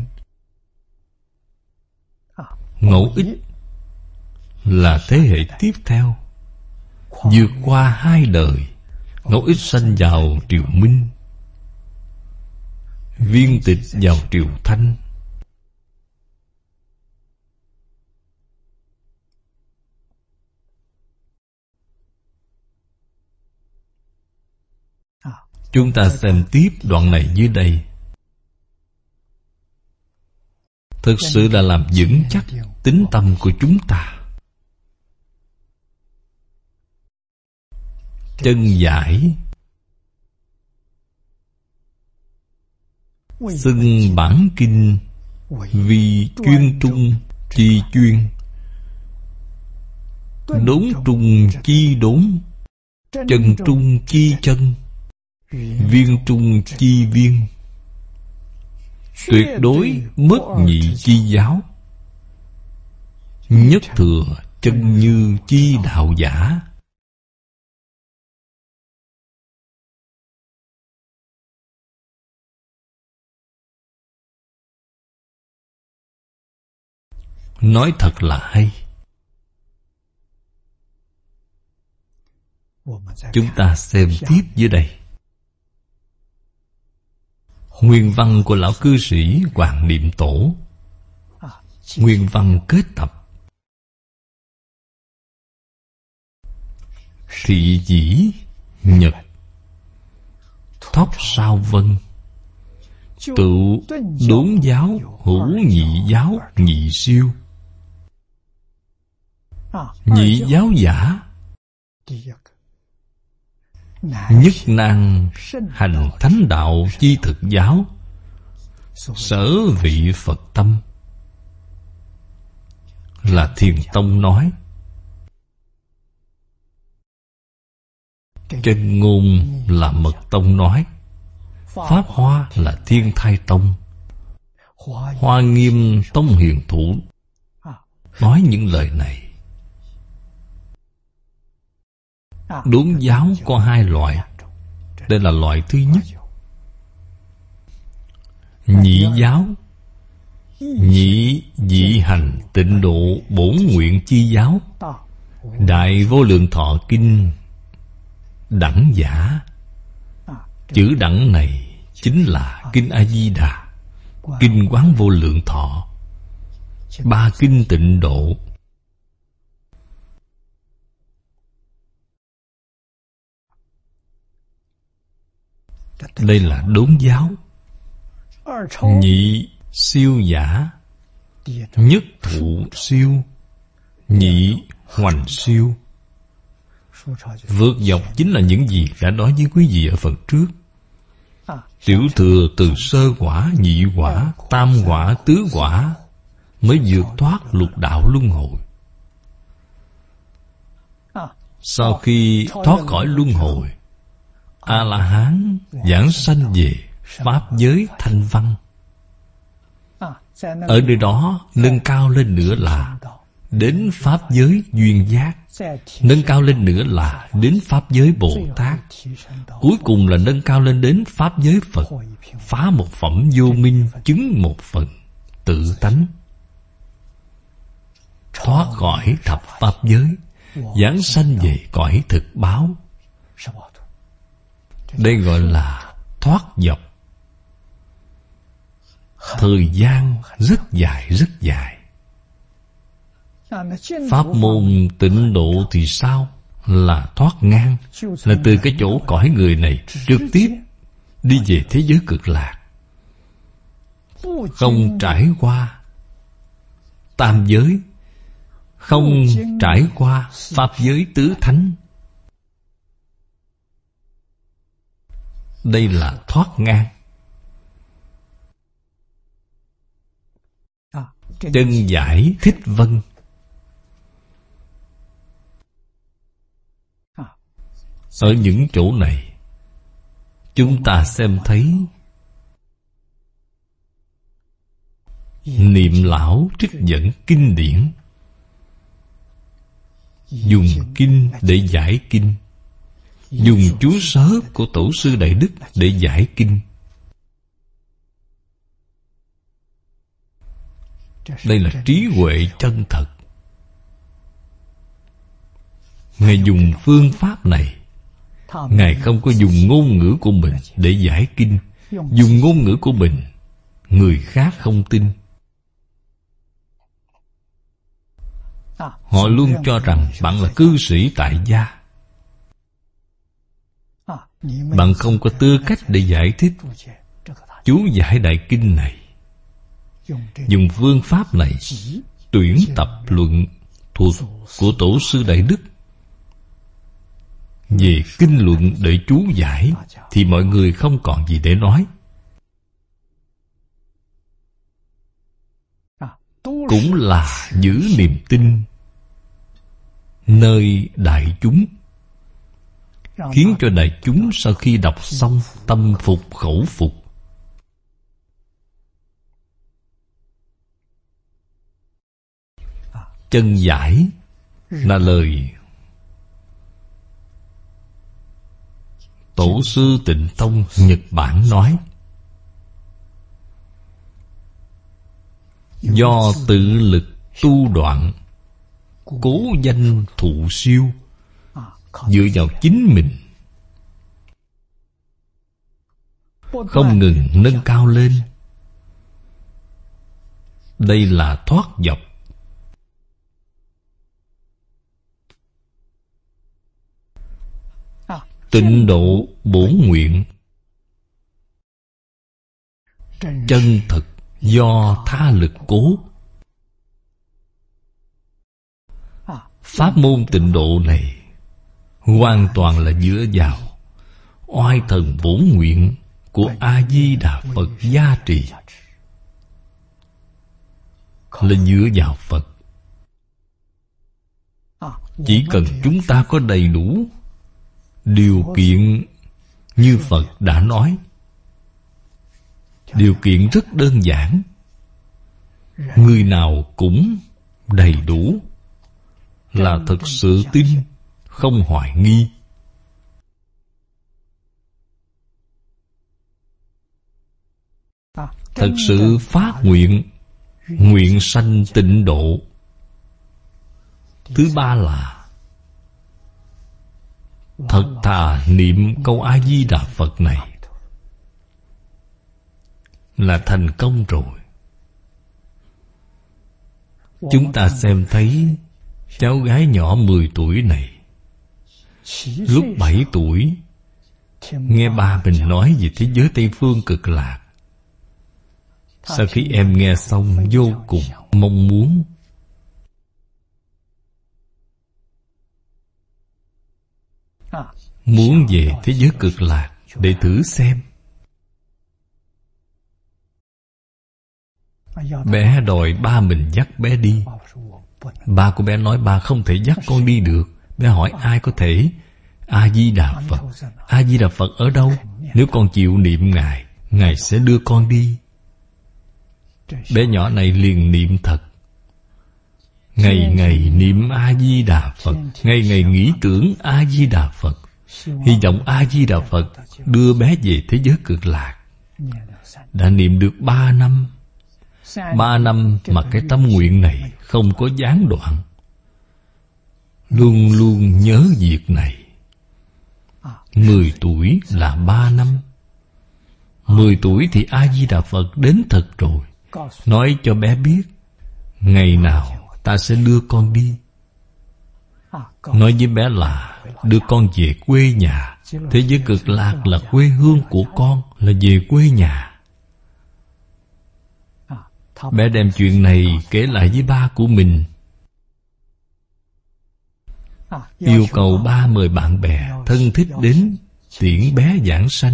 Ngẫu Ích là thế hệ tiếp theo, vượt qua 2 đời. Ngẫu Ích sanh vào Triều Minh, Viên Tịch vào Triều Thanh. Chúng ta xem tiếp đoạn này dưới đây, thực sự là làm vững chắc tín tâm của chúng ta. Chân giải xưng bản kinh vì chuyên trung chi chuyên, đốn trung chi đốn, chân trung chi chân, viên trung chi viên, tuyệt đối bất nhị chi giáo, nhất thừa chân như chi đạo giả. Nói thật là hay. Chúng ta xem tiếp dưới đây. Nguyên văn của lão cư sĩ Hoàng Niệm Tổ. Nguyên văn kết tập. Thị dĩ nhật, thóc sao vân, tựu đốn giáo hữu nhị giáo nhị siêu. Nhị giáo giả nhất năng hành thánh đạo chi thực giáo, sở vị Phật tâm. Là Thiền Tông nói. Chân Ngôn là Mật Tông nói. Pháp Hoa là Thiên Thai Tông. Hoa Nghiêm Tông Hiền Thủ nói những lời này. Đốn giáo có 2 loại. Đây là loại thứ nhất. Nhị giáo, nhị dị hành tịnh độ bổn nguyện chi giáo. Đại Vô Lượng Thọ Kinh đẳng giả. Chữ đẳng này chính là Kinh A-di-đà, Kinh Quán Vô Lượng Thọ, 3 kinh tịnh độ. Đây là đốn giáo. Nhị siêu giả, nhất thụ siêu, nhị hoành siêu. Vượt dọc chính là những gì đã nói với quý vị ở phần trước. Tiểu thừa từ sơ quả, nhị quả, tam quả, tứ quả mới vượt thoát lục đạo luân hồi. Sau khi thoát khỏi luân hồi, A-la-hán giảng sanh về Pháp giới thanh văn. Ở nơi đó nâng cao lên nữa là đến Pháp giới duyên giác. Nâng cao lên nữa là đến Pháp giới Bồ Tát. Cuối cùng là nâng cao lên đến Pháp giới Phật. Phá một phẩm vô minh, chứng một phần tự tánh. Thoát khỏi thập Pháp giới, giảng sanh về cõi thực báo. Đây gọi là thoát dọc. Thời gian rất dài rất dài. Pháp môn tịnh độ thì sao? Là thoát ngang, là từ cái chỗ cõi người này trực tiếp đi về thế giới cực lạc, không trải qua tam giới, không trải qua pháp giới tứ thánh. Đây là thoát ngang. Chân giải Thích Vân. Ở những chỗ này, chúng ta xem thấy Niệm Lão trích dẫn kinh điển, dùng kinh để giải kinh, dùng chú sớ của Tổ sư Đại Đức để giải kinh. Đây là trí huệ chân thật. Ngài dùng phương pháp này, Ngài không có dùng ngôn ngữ của mình để giải kinh. Dùng ngôn ngữ của mình, người khác không tin. Họ luôn cho rằng bạn là cư sĩ tại gia, bạn không có tư cách để giải thích chú giải đại kinh này. Dùng phương pháp này tuyển tập luận thuộc của Tổ sư Đại Đức về kinh luận để chú giải, thì mọi người không còn gì để nói. Cũng là giữ niềm tin nơi đại chúng, khiến cho đại chúng sau khi đọc xong tâm phục khẩu phục. Chân giải là lời Tổ sư Tịnh Tông Nhật Bản nói. Do tự lực tu đoạn, cố danh thụ siêu, dựa vào chính mình, không ngừng nâng cao lên. Đây là thoát dọc. Tịnh độ bổn nguyện, chân thực do tha lực cố. Pháp môn tịnh độ này hoàn toàn là dựa vào oai thần bổn nguyện của A-di-đà Phật gia trì, là dựa vào Phật. Chỉ cần chúng ta có đầy đủ điều kiện như Phật đã nói, điều kiện rất đơn giản, người nào cũng đầy đủ, là thật sự tin, không hoài nghi. Thật sự phát nguyện, nguyện sanh tịnh độ. Thứ ba là thật thà niệm câu A-di-đà Phật này là thành công rồi. Chúng ta xem thấy cháu gái nhỏ 10 tuổi này, lúc 7 tuổi nghe ba mình nói về thế giới Tây Phương cực lạc. Sau khi em nghe xong vô cùng mong muốn. Muốn về thế giới cực lạc để thử xem. Bé đòi ba mình dắt bé đi. Ba của bé nói ba không thể dắt con đi được. Bé hỏi ai có thể? A-di-đà Phật. A-di-đà Phật ở đâu? Nếu con chịu niệm Ngài, Ngài sẽ đưa con đi. Bé nhỏ này liền niệm thật. Ngày ngày niệm A-di-đà Phật, ngày ngày nghĩ tưởng A-di-đà Phật, hy vọng A-di-đà Phật đưa bé về thế giới cực lạc. Đã niệm được 3 năm. 3 năm mà cái tâm nguyện này không có gián đoạn, luôn luôn nhớ việc này. 10 tuổi là 3 năm, 10 tuổi thì A-di-đà Phật đến thật rồi, nói cho bé biết ngày nào ta sẽ đưa con đi. Nói với bé là đưa con về quê nhà. Thế giới cực lạc là quê hương của con, là về quê nhà. Bé đem chuyện này kể lại với ba của mình, yêu cầu ba mời bạn bè thân thích đến tiễn bé giảng sanh.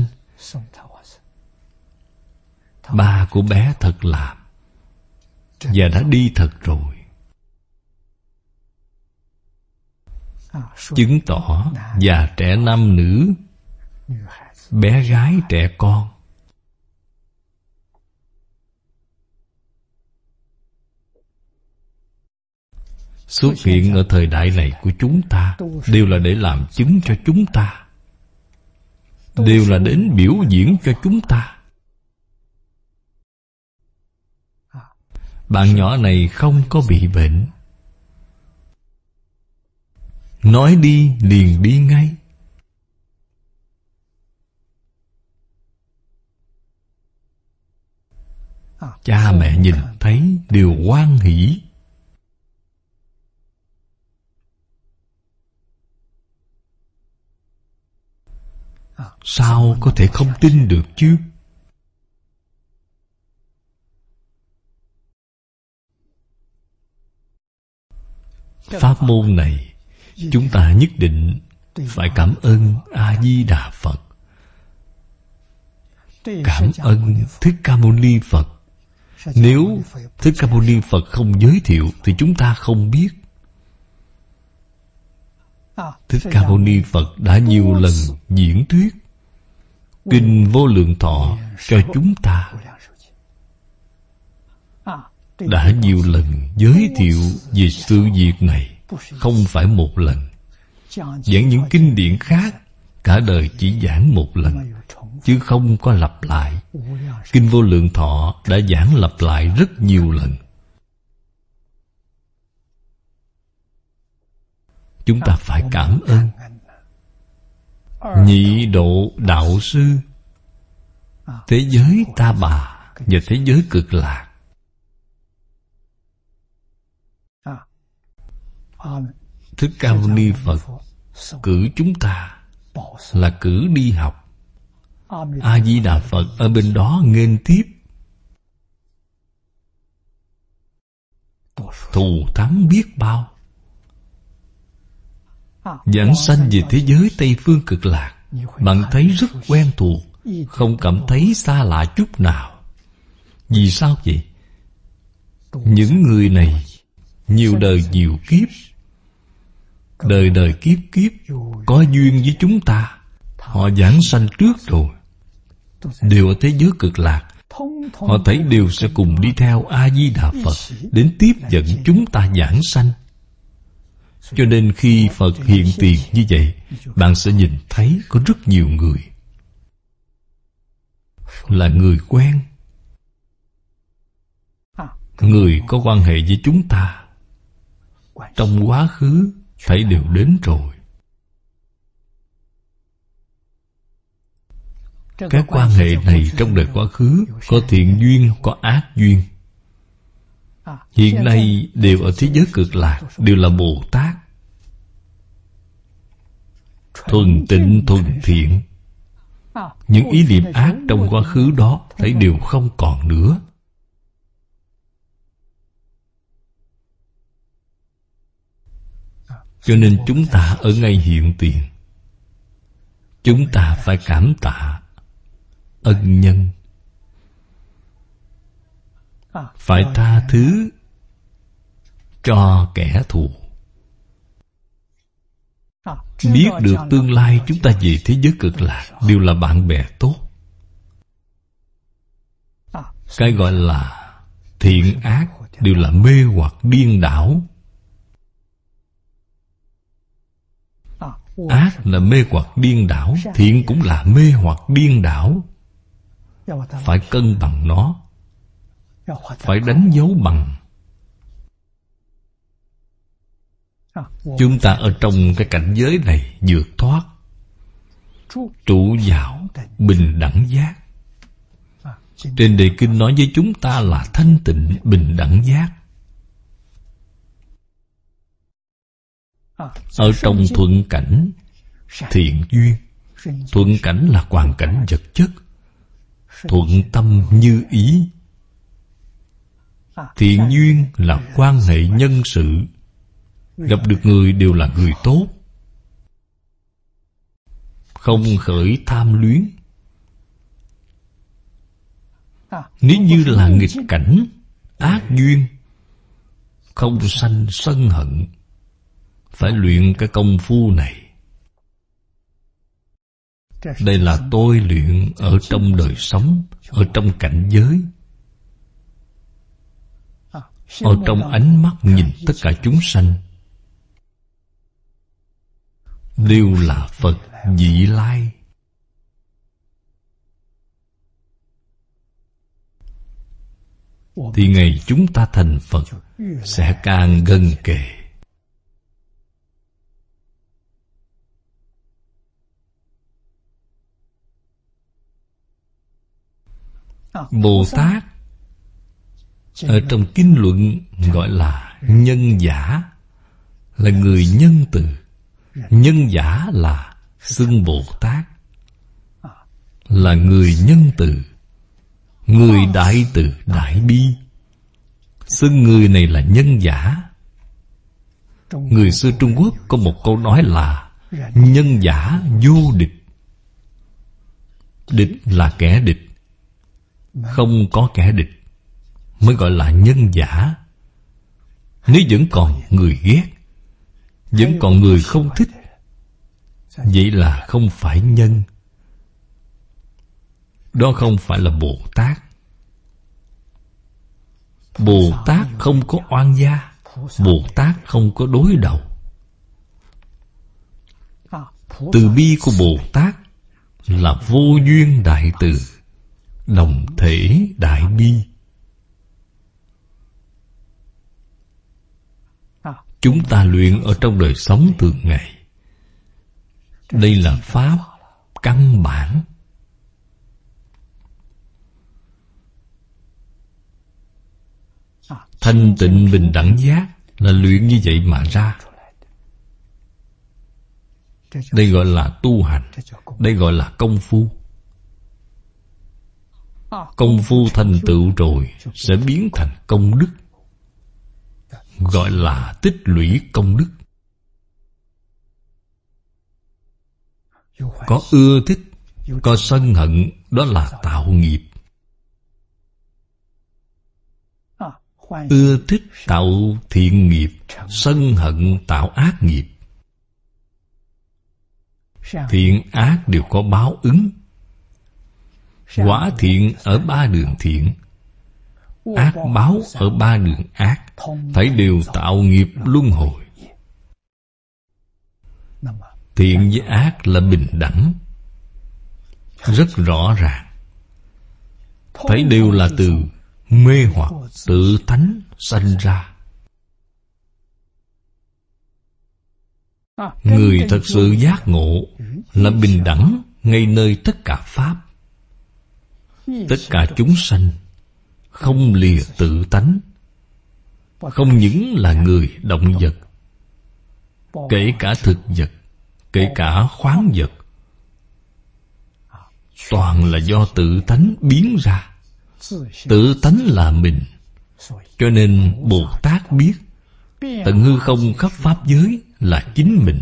Ba của bé thật làm và đã đi thật rồi, chứng tỏ già trẻ nam nữ, bé gái trẻ con xuất hiện ở thời đại này của chúng ta đều là để làm chứng cho chúng ta, đều là đến biểu diễn cho chúng ta. Bạn nhỏ này không có bị bệnh, nói đi liền đi ngay. Cha mẹ nhìn thấy đều hoan hỉ. Sao có thể không tin được chứ? Pháp môn này chúng ta nhất định phải cảm ơn A-di-đà Phật, cảm ơn Thích Ca Mâu Ni Phật. Nếu Thích Ca Mâu Ni Phật không giới thiệu thì chúng ta không biết. Thích Ca Mâu Ni Phật đã nhiều lần diễn thuyết Kinh Vô Lượng Thọ cho chúng ta, đã nhiều lần giới thiệu về sự việc này, không phải một lần. Giảng những kinh điển khác, cả đời chỉ giảng một lần, chứ không có lặp lại. Kinh Vô Lượng Thọ đã giảng lặp lại rất nhiều lần. Chúng ta phải cảm ơn Nhị Độ Đạo Sư, thế giới Ta Bà và thế giới Cực Lạc. Thích Ca Mâu Ni Phật cử chúng ta là cử đi học. A-di-đà Phật ở bên đó nghênh tiếp, thù thắng biết bao. Giảng sanh về thế giới Tây Phương Cực Lạc, bạn thấy rất quen thuộc, không cảm thấy xa lạ chút nào. Vì sao vậy? Những người này nhiều đời nhiều kiếp, đời đời kiếp kiếp có duyên với chúng ta. Họ giảng sanh trước rồi, đều ở thế giới Cực Lạc. Họ thấy đều sẽ cùng đi theo A-di-đà Phật đến tiếp dẫn chúng ta giảng sanh. Cho nên khi Phật hiện tiền như vậy, bạn sẽ nhìn thấy có rất nhiều người là người quen, người có quan hệ với chúng ta. Trong quá khứ thấy đều đến rồi. Các quan hệ này trong đời quá khứ có thiện duyên, có ác duyên. Hiện nay đều ở thế giới Cực Lạc, đều là Bồ Tát, thuần tịnh thuần thiện. Những ý niệm ác trong quá khứ đó thấy đều không còn nữa. Cho nên chúng ta ở ngay hiện tiền, chúng ta phải cảm tạ ân nhân, phải tha thứ cho kẻ thù. Biết được tương lai chúng ta về thế giới Cực Lạc đều là bạn bè tốt. Cái gọi là thiện ác đều là mê hoặc điên đảo. Ác là mê hoặc điên đảo, thiện cũng là mê hoặc điên đảo. Phải cân bằng nó, phải đánh dấu bằng. Chúng ta ở trong cái cảnh giới này vượt thoát, trụ vào bình đẳng giác. Trên đề kinh nói với chúng ta là thanh tịnh bình đẳng giác. Ở trong thuận cảnh, thiện duyên. Thuận cảnh là hoàn cảnh vật chất, thuận tâm như ý. Thiện duyên là quan hệ nhân sự. Gặp được người đều là người tốt, không khởi tham luyến. Nếu như là nghịch cảnh, ác duyên, không sanh sân hận. Phải luyện cái công phu này. Đây là tôi luyện ở trong đời sống, ở trong cảnh giới, ở trong ánh mắt nhìn tất cả chúng sanh đều là Phật vị lai. Thì ngày chúng ta thành Phật sẽ càng gần kề. Bồ Tát ở trong kinh luận gọi là nhân giả, là người nhân từ. Nhân giả là xưng Bồ Tát, là người nhân từ, người đại từ đại bi. Xưng người này là nhân giả. Người xưa Trung Quốc có một câu nói là nhân giả vô địch. Địch là kẻ địch, không có kẻ địch mới gọi là nhân giả. Nếu vẫn còn người ghét, vẫn còn người không thích, vậy là không phải nhân. Đó không phải là Bồ Tát. Bồ Tát không có oan gia, Bồ Tát không có đối đầu. Từ bi của Bồ Tát là vô duyên đại từ, đồng thể đại bi. Chúng ta luyện ở trong đời sống thường ngày. Đây là pháp căn bản. Thanh tịnh bình đẳng giác là luyện như vậy mà ra. Đây gọi là tu hành, đây gọi là công phu. Công phu thành tựu rồi sẽ biến thành công đức, gọi là tích lũy công đức. Có ưa thích, có sân hận, đó là tạo nghiệp. Ưa thích tạo thiện nghiệp, sân hận tạo ác nghiệp. Thiện ác đều có báo ứng. Quả thiện ở ba đường thiện, ác báo ở ba đường ác, phải đều tạo nghiệp luân hồi. Thiện với ác là bình đẳng, rất rõ ràng. Thấy đều là từ mê hoặc tự tánh sanh ra. Người thật sự giác ngộ là bình đẳng ngay nơi tất cả pháp. Tất cả chúng sanh không lìa tự tánh. Không những là người động vật, kể cả thực vật, kể cả khoáng vật, toàn là do tự tánh biến ra. Tự tánh là mình. Cho nên Bồ Tát biết tận hư không khắp pháp giới là chính mình,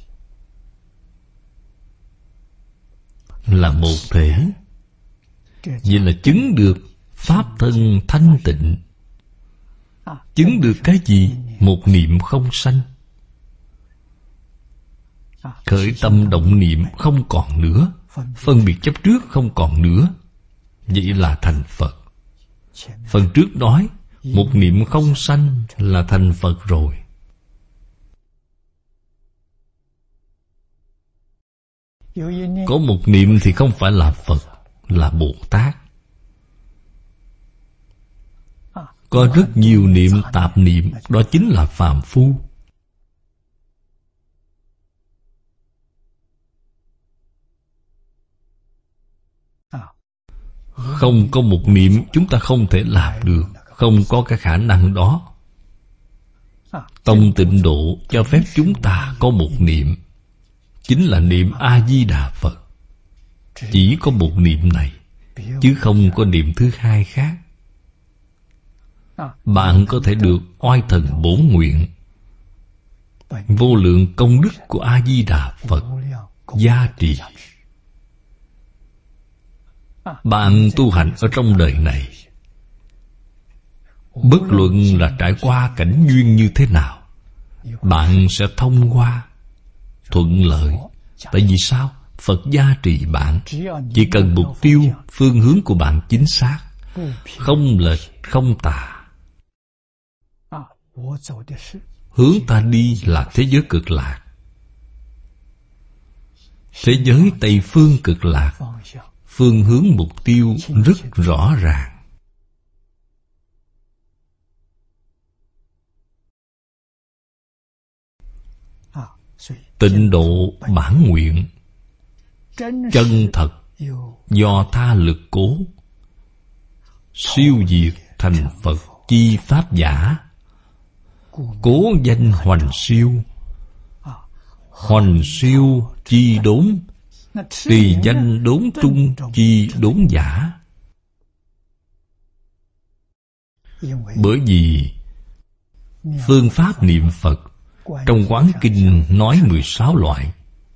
là một thể. Vậy là chứng được pháp thân thanh tịnh. Chứng được cái gì? Một niệm không sanh. Khởi tâm động niệm không còn nữa, phân biệt chấp trước không còn nữa. Vậy là thành Phật. Phần trước nói một niệm không sanh là thành Phật rồi. Có một niệm thì không phải là Phật, là Bồ Tát. Có rất nhiều niệm tạp niệm, đó chính là phàm phu. Không có một niệm chúng ta không thể làm được. Không có cái khả năng đó. Tông Tịnh Độ cho phép chúng ta có một niệm, chính là niệm A-di-đà Phật. Chỉ có một niệm này, chứ không có niệm thứ hai khác. Bạn có thể được oai thần bổn nguyện, vô lượng công đức của A-di-đà Phật gia trì. Bạn tu hành ở trong đời này, bất luận là trải qua cảnh duyên như thế nào, bạn sẽ thông qua thuận lợi. Tại vì sao? Phật gia trì bạn. Chỉ cần mục tiêu, phương hướng của bạn chính xác, không lệch, không tà. Hướng ta đi là thế giới cực lạc, thế giới Tây phương cực lạc. Phương hướng mục tiêu rất rõ ràng. Tịnh độ bản nguyện, chân thật do tha lực cố, siêu diệt thành Phật chi pháp giả. Cố danh hoành siêu, hoành siêu chi đốn, tùy danh đốn trung chi đốn giả. Bởi vì phương pháp niệm Phật trong Quán Kinh nói 16 loại.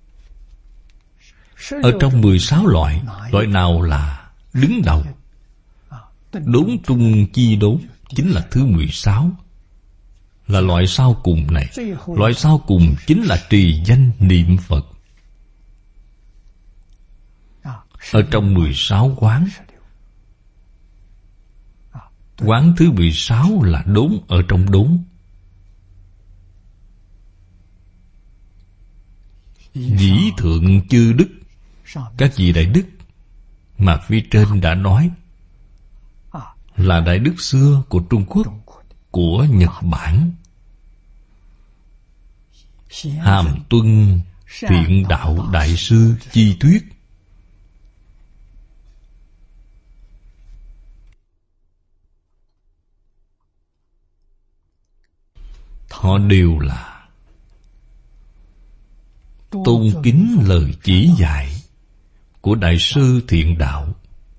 Ở trong 16 loại, loại nào là đứng đầu? Đốn trung chi đốn chính là thứ 16, là loại sau cùng này. Loại sau cùng chính là trì danh niệm Phật. Ở trong 16 quán, quán thứ 16 là đốn ở trong đốn. Dĩ thượng chư đức, các vị đại đức mà phía trên đã nói, là đại đức xưa của Trung Quốc, của Nhật Bản. Hàm Tuân Thiện Đạo Đại Sư Chi Tuyết, họ đều là tôn kính lời chỉ dạy của Đại sư Thiện Đạo.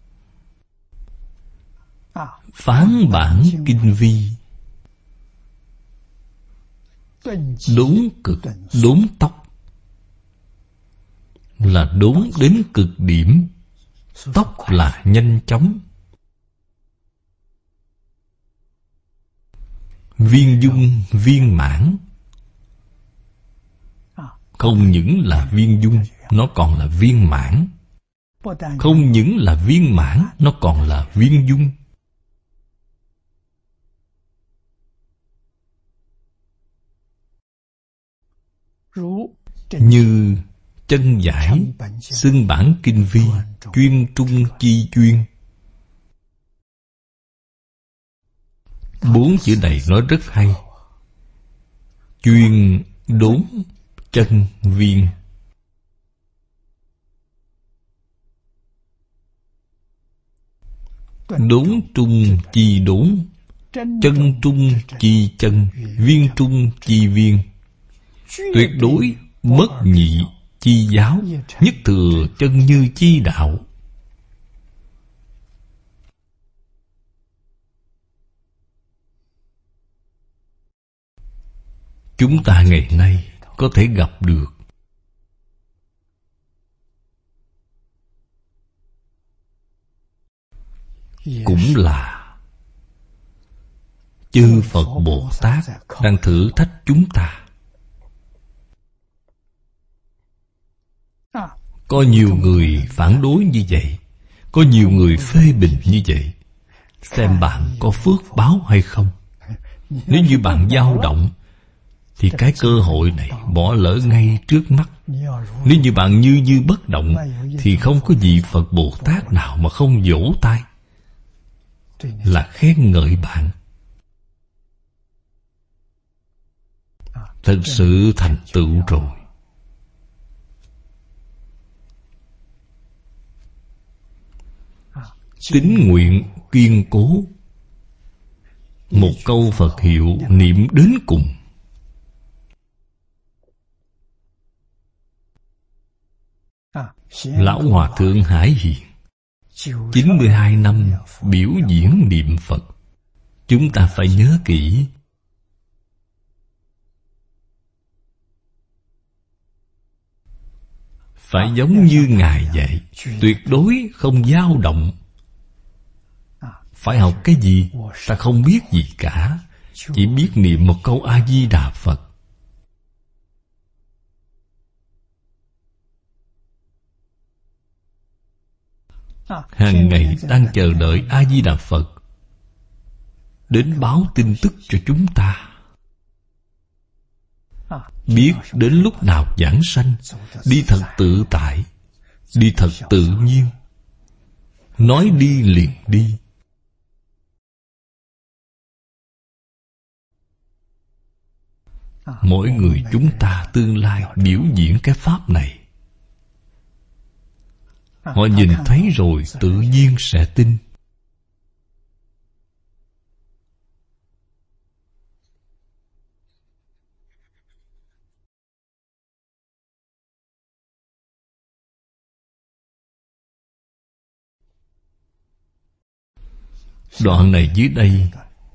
Phán bản kinh vi, đốn cực, đốn tốc, là đốn đến cực điểm. Tốc là nhanh chóng. Viên dung viên mãn, không những là viên dung, nó còn là viên mãn. Không những là viên mãn, nó còn là viên dung. Như chân giải xưng bản kinh vi, chuyên trung chi chuyên. 4 chữ này nói rất hay. Chuyên, đốn, chân, viên. Đốn trung chi đốn, chân trung chi chân, viên trung chi viên. Tuyệt đối bất nhị chi giáo, nhất thừa chân như chi đạo. Chúng ta ngày nay có thể gặp được cũng là chư Phật Bồ Tát đang thử thách chúng ta. Có nhiều người phản đối như vậy, có nhiều người phê bình như vậy. Xem bạn có phước báo hay không. Nếu như bạn dao động thì cái cơ hội này bỏ lỡ ngay trước mắt. Nếu như bạn như bất động thì không có vị Phật Bồ Tát nào mà không vỗ tay, là khen ngợi bạn. Thật sự thành tựu rồi. tín nguyện kiên cố. Một câu Phật hiệu niệm đến cùng. Lão Hòa Thượng Hải Hiền 92 năm biểu diễn niệm Phật. Chúng ta phải nhớ kỹ. Phải giống như Ngài vậy, tuyệt đối không dao động. Phải học cái gì? Ta không biết gì cả, chỉ biết niệm một câu A-di-đà Phật. Hàng ngày đang chờ đợi A-di-đà Phật đến báo tin tức cho chúng ta. Biết đến lúc nào giảng sanh, đi thật tự tại, đi thật tự nhiên, nói đi liền đi. Mỗi người chúng ta tương lai biểu diễn cái pháp này. Họ nhìn thấy rồi tự nhiên sẽ tin. Đoạn này dưới đây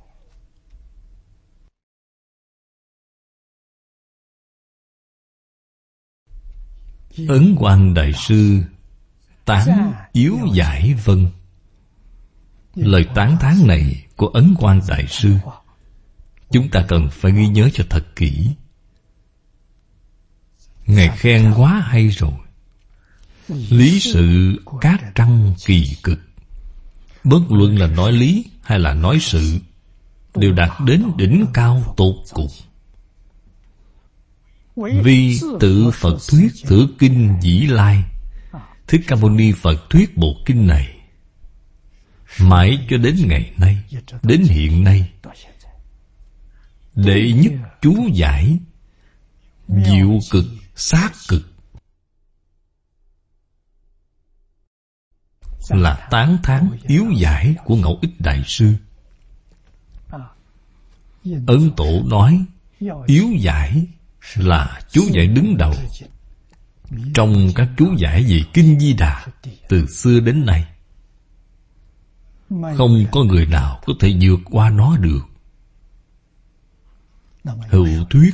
Ấn Quang Đại Sư tán yếu giải vân. Lời tán thán này của Ấn Quang Đại Sư chúng ta cần phải ghi nhớ cho thật kỹ. Ngài khen quá hay rồi. Lý sự cát trăng kỳ cực. Bất luận là nói lý hay là nói sự, đều đạt đến đỉnh cao tột cùng. Vì tự Phật thuyết Thừa Kinh Dĩ Lai. Thích Ca Mâu Ni Phật thuyết bộ kinh này mãi cho đến ngày nay, đến hiện nay. Đệ nhất chú giải diệu cực sát cực, là tán thán yếu giải của Ngẫu Ích Đại Sư. Ấn Tổ nói yếu giải là chú giải đứng đầu trong các chú giải về Kinh Di Đà từ xưa đến nay. Không có người nào có thể vượt qua nó được. Hữu thuyết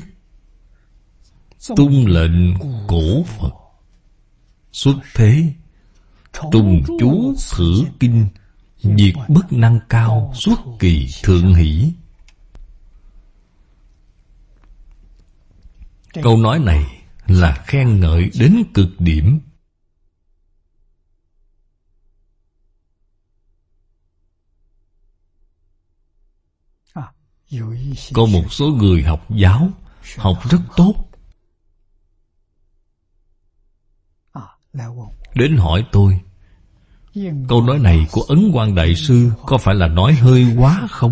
tung lệnh cổ Phật, xuất thế tùng chú thử kinh, diệt bất năng cao, xuất kỳ thượng hỷ. Câu nói này là khen ngợi đến cực điểm. Có một số người học giáo học rất tốt, đến hỏi tôi, câu nói này của Ấn Quang Đại Sư có phải là nói hơi quá không?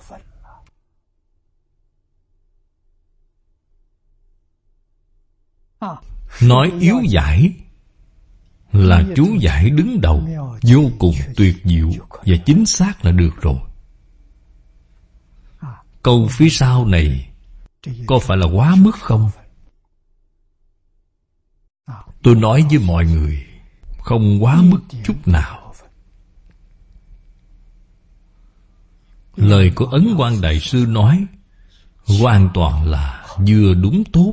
Nói yếu giải là chú giải đứng đầu, vô cùng tuyệt diệu và chính xác là được rồi. Câu phía sau này có phải là quá mức không? Tôi nói với mọi người, không quá mức chút nào. Lời của Ấn Quang Đại Sư nói hoàn toàn là vừa đúng tốt.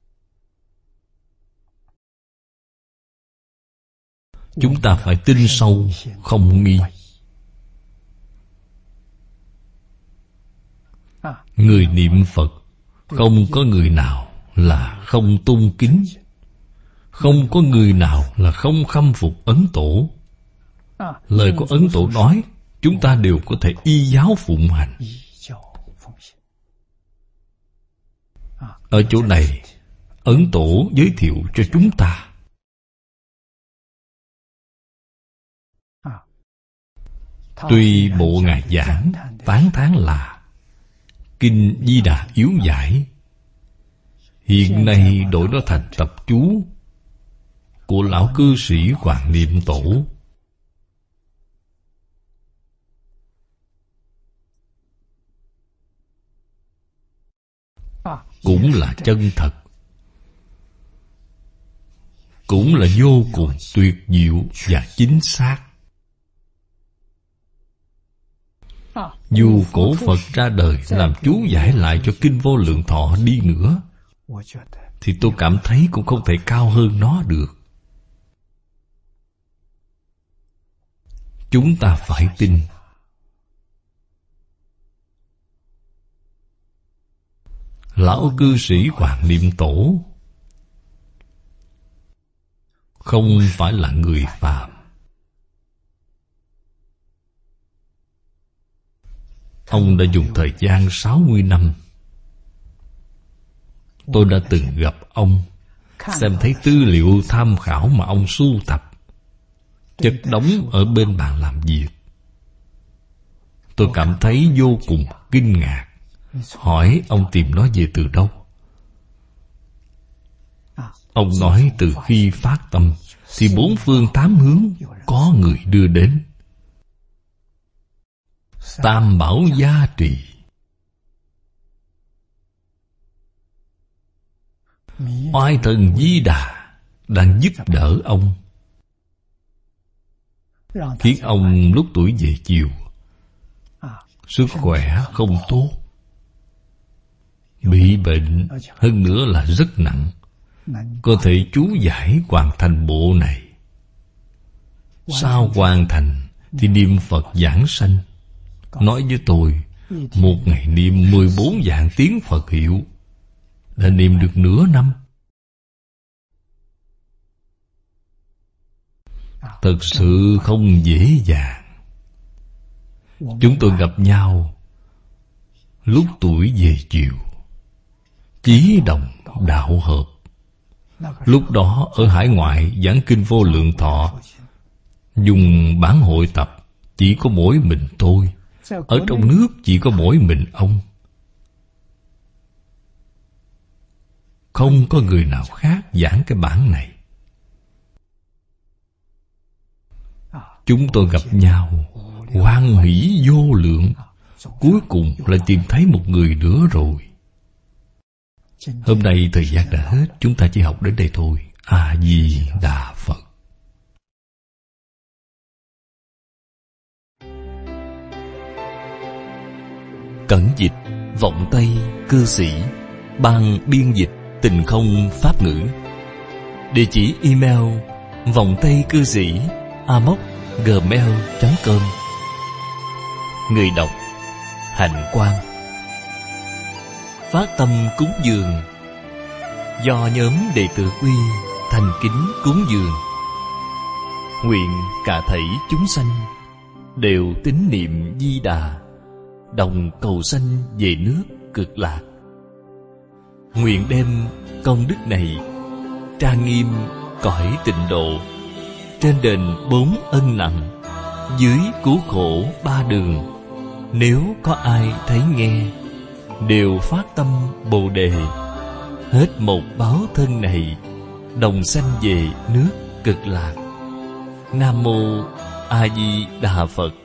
Chúng ta phải tin sâu, không nghi. Người niệm Phật không có người nào là không tôn kính, không có người nào là không khâm phục Ấn Tổ. Lời của Ấn Tổ nói chúng ta đều có thể y giáo phụng hành. Ở chỗ này Ấn Tổ giới thiệu cho chúng ta tuy bộ Ngài giảng tán thán là Kinh Di Đà yếu giải, hiện nay đổi nó thành tập chú của lão cư sĩ Hoàng Niệm Tổ. cũng là chân thật, cũng là vô cùng tuyệt diệu và chính xác. Dù cổ Phật ra đời làm chú giải lại cho Kinh Vô Lượng Thọ đi nữa, thì tôi cảm thấy cũng không thể cao hơn nó được. Chúng ta phải tin. Lão cư sĩ Hoàng Niệm Tổ không phải là người phàm. Ông đã dùng thời gian 60 năm. Tôi đã từng gặp ông, xem thấy tư liệu tham khảo mà ông sưu tập chất đống ở bên bàn làm việc. Tôi cảm thấy vô cùng kinh ngạc. Hỏi ông tìm nó về từ đâu? Ông nói từ khi phát tâm thì bốn phương tám hướng có người đưa đến. Tam bảo gia trì, oai thần Di Đà đang giúp đỡ ông, khiến ông lúc tuổi về chiều sức khỏe không tốt, bị bệnh, hơn nữa là rất nặng, có thể chú giải hoàn thành bộ này. Sau hoàn thành thì niệm Phật giảng sanh. Nói với tôi, một ngày niệm 14 vạn tiếng Phật hiệu, đã niệm được nửa năm. Thật sự không dễ dàng. Chúng tôi gặp nhau lúc tuổi về chiều, chí đồng đạo hợp. Lúc đó ở hải ngoại giảng Kinh Vô Lượng Thọ, dùng bản hội tập chỉ có mỗi mình tôi. Ở trong nước chỉ có mỗi mình ông, không có người nào khác giảng cái bản này. Chúng tôi gặp nhau hoan hỷ vô lượng. Cuối cùng lại tìm thấy một người nữa rồi. Hôm nay thời gian đã hết, chúng ta chỉ học đến đây thôi. A Di Đà Phật. Cẩn dịch vọng Tây cư sĩ, ban biên dịch Tình Không Pháp Ngữ. Địa chỉ email vọng tây cư sĩ amos@gmail.com. Người đọc Hạnh Quang. Phát tâm cúng dường do nhóm đệ tử Quy thành kính cúng dường. Nguyện cả thảy chúng sanh đều tín niệm Di Đà, đồng cầu sanh về nước Cực Lạc. Nguyện đem công đức này trang nghiêm cõi Tịnh Độ, trên đền 4 ân nặng, dưới cứu khổ 3 đường. Nếu có ai thấy nghe, đều phát tâm Bồ Đề, hết một báo thân này, đồng sanh về nước Cực Lạc. Nam Mô A Di Đà Phật.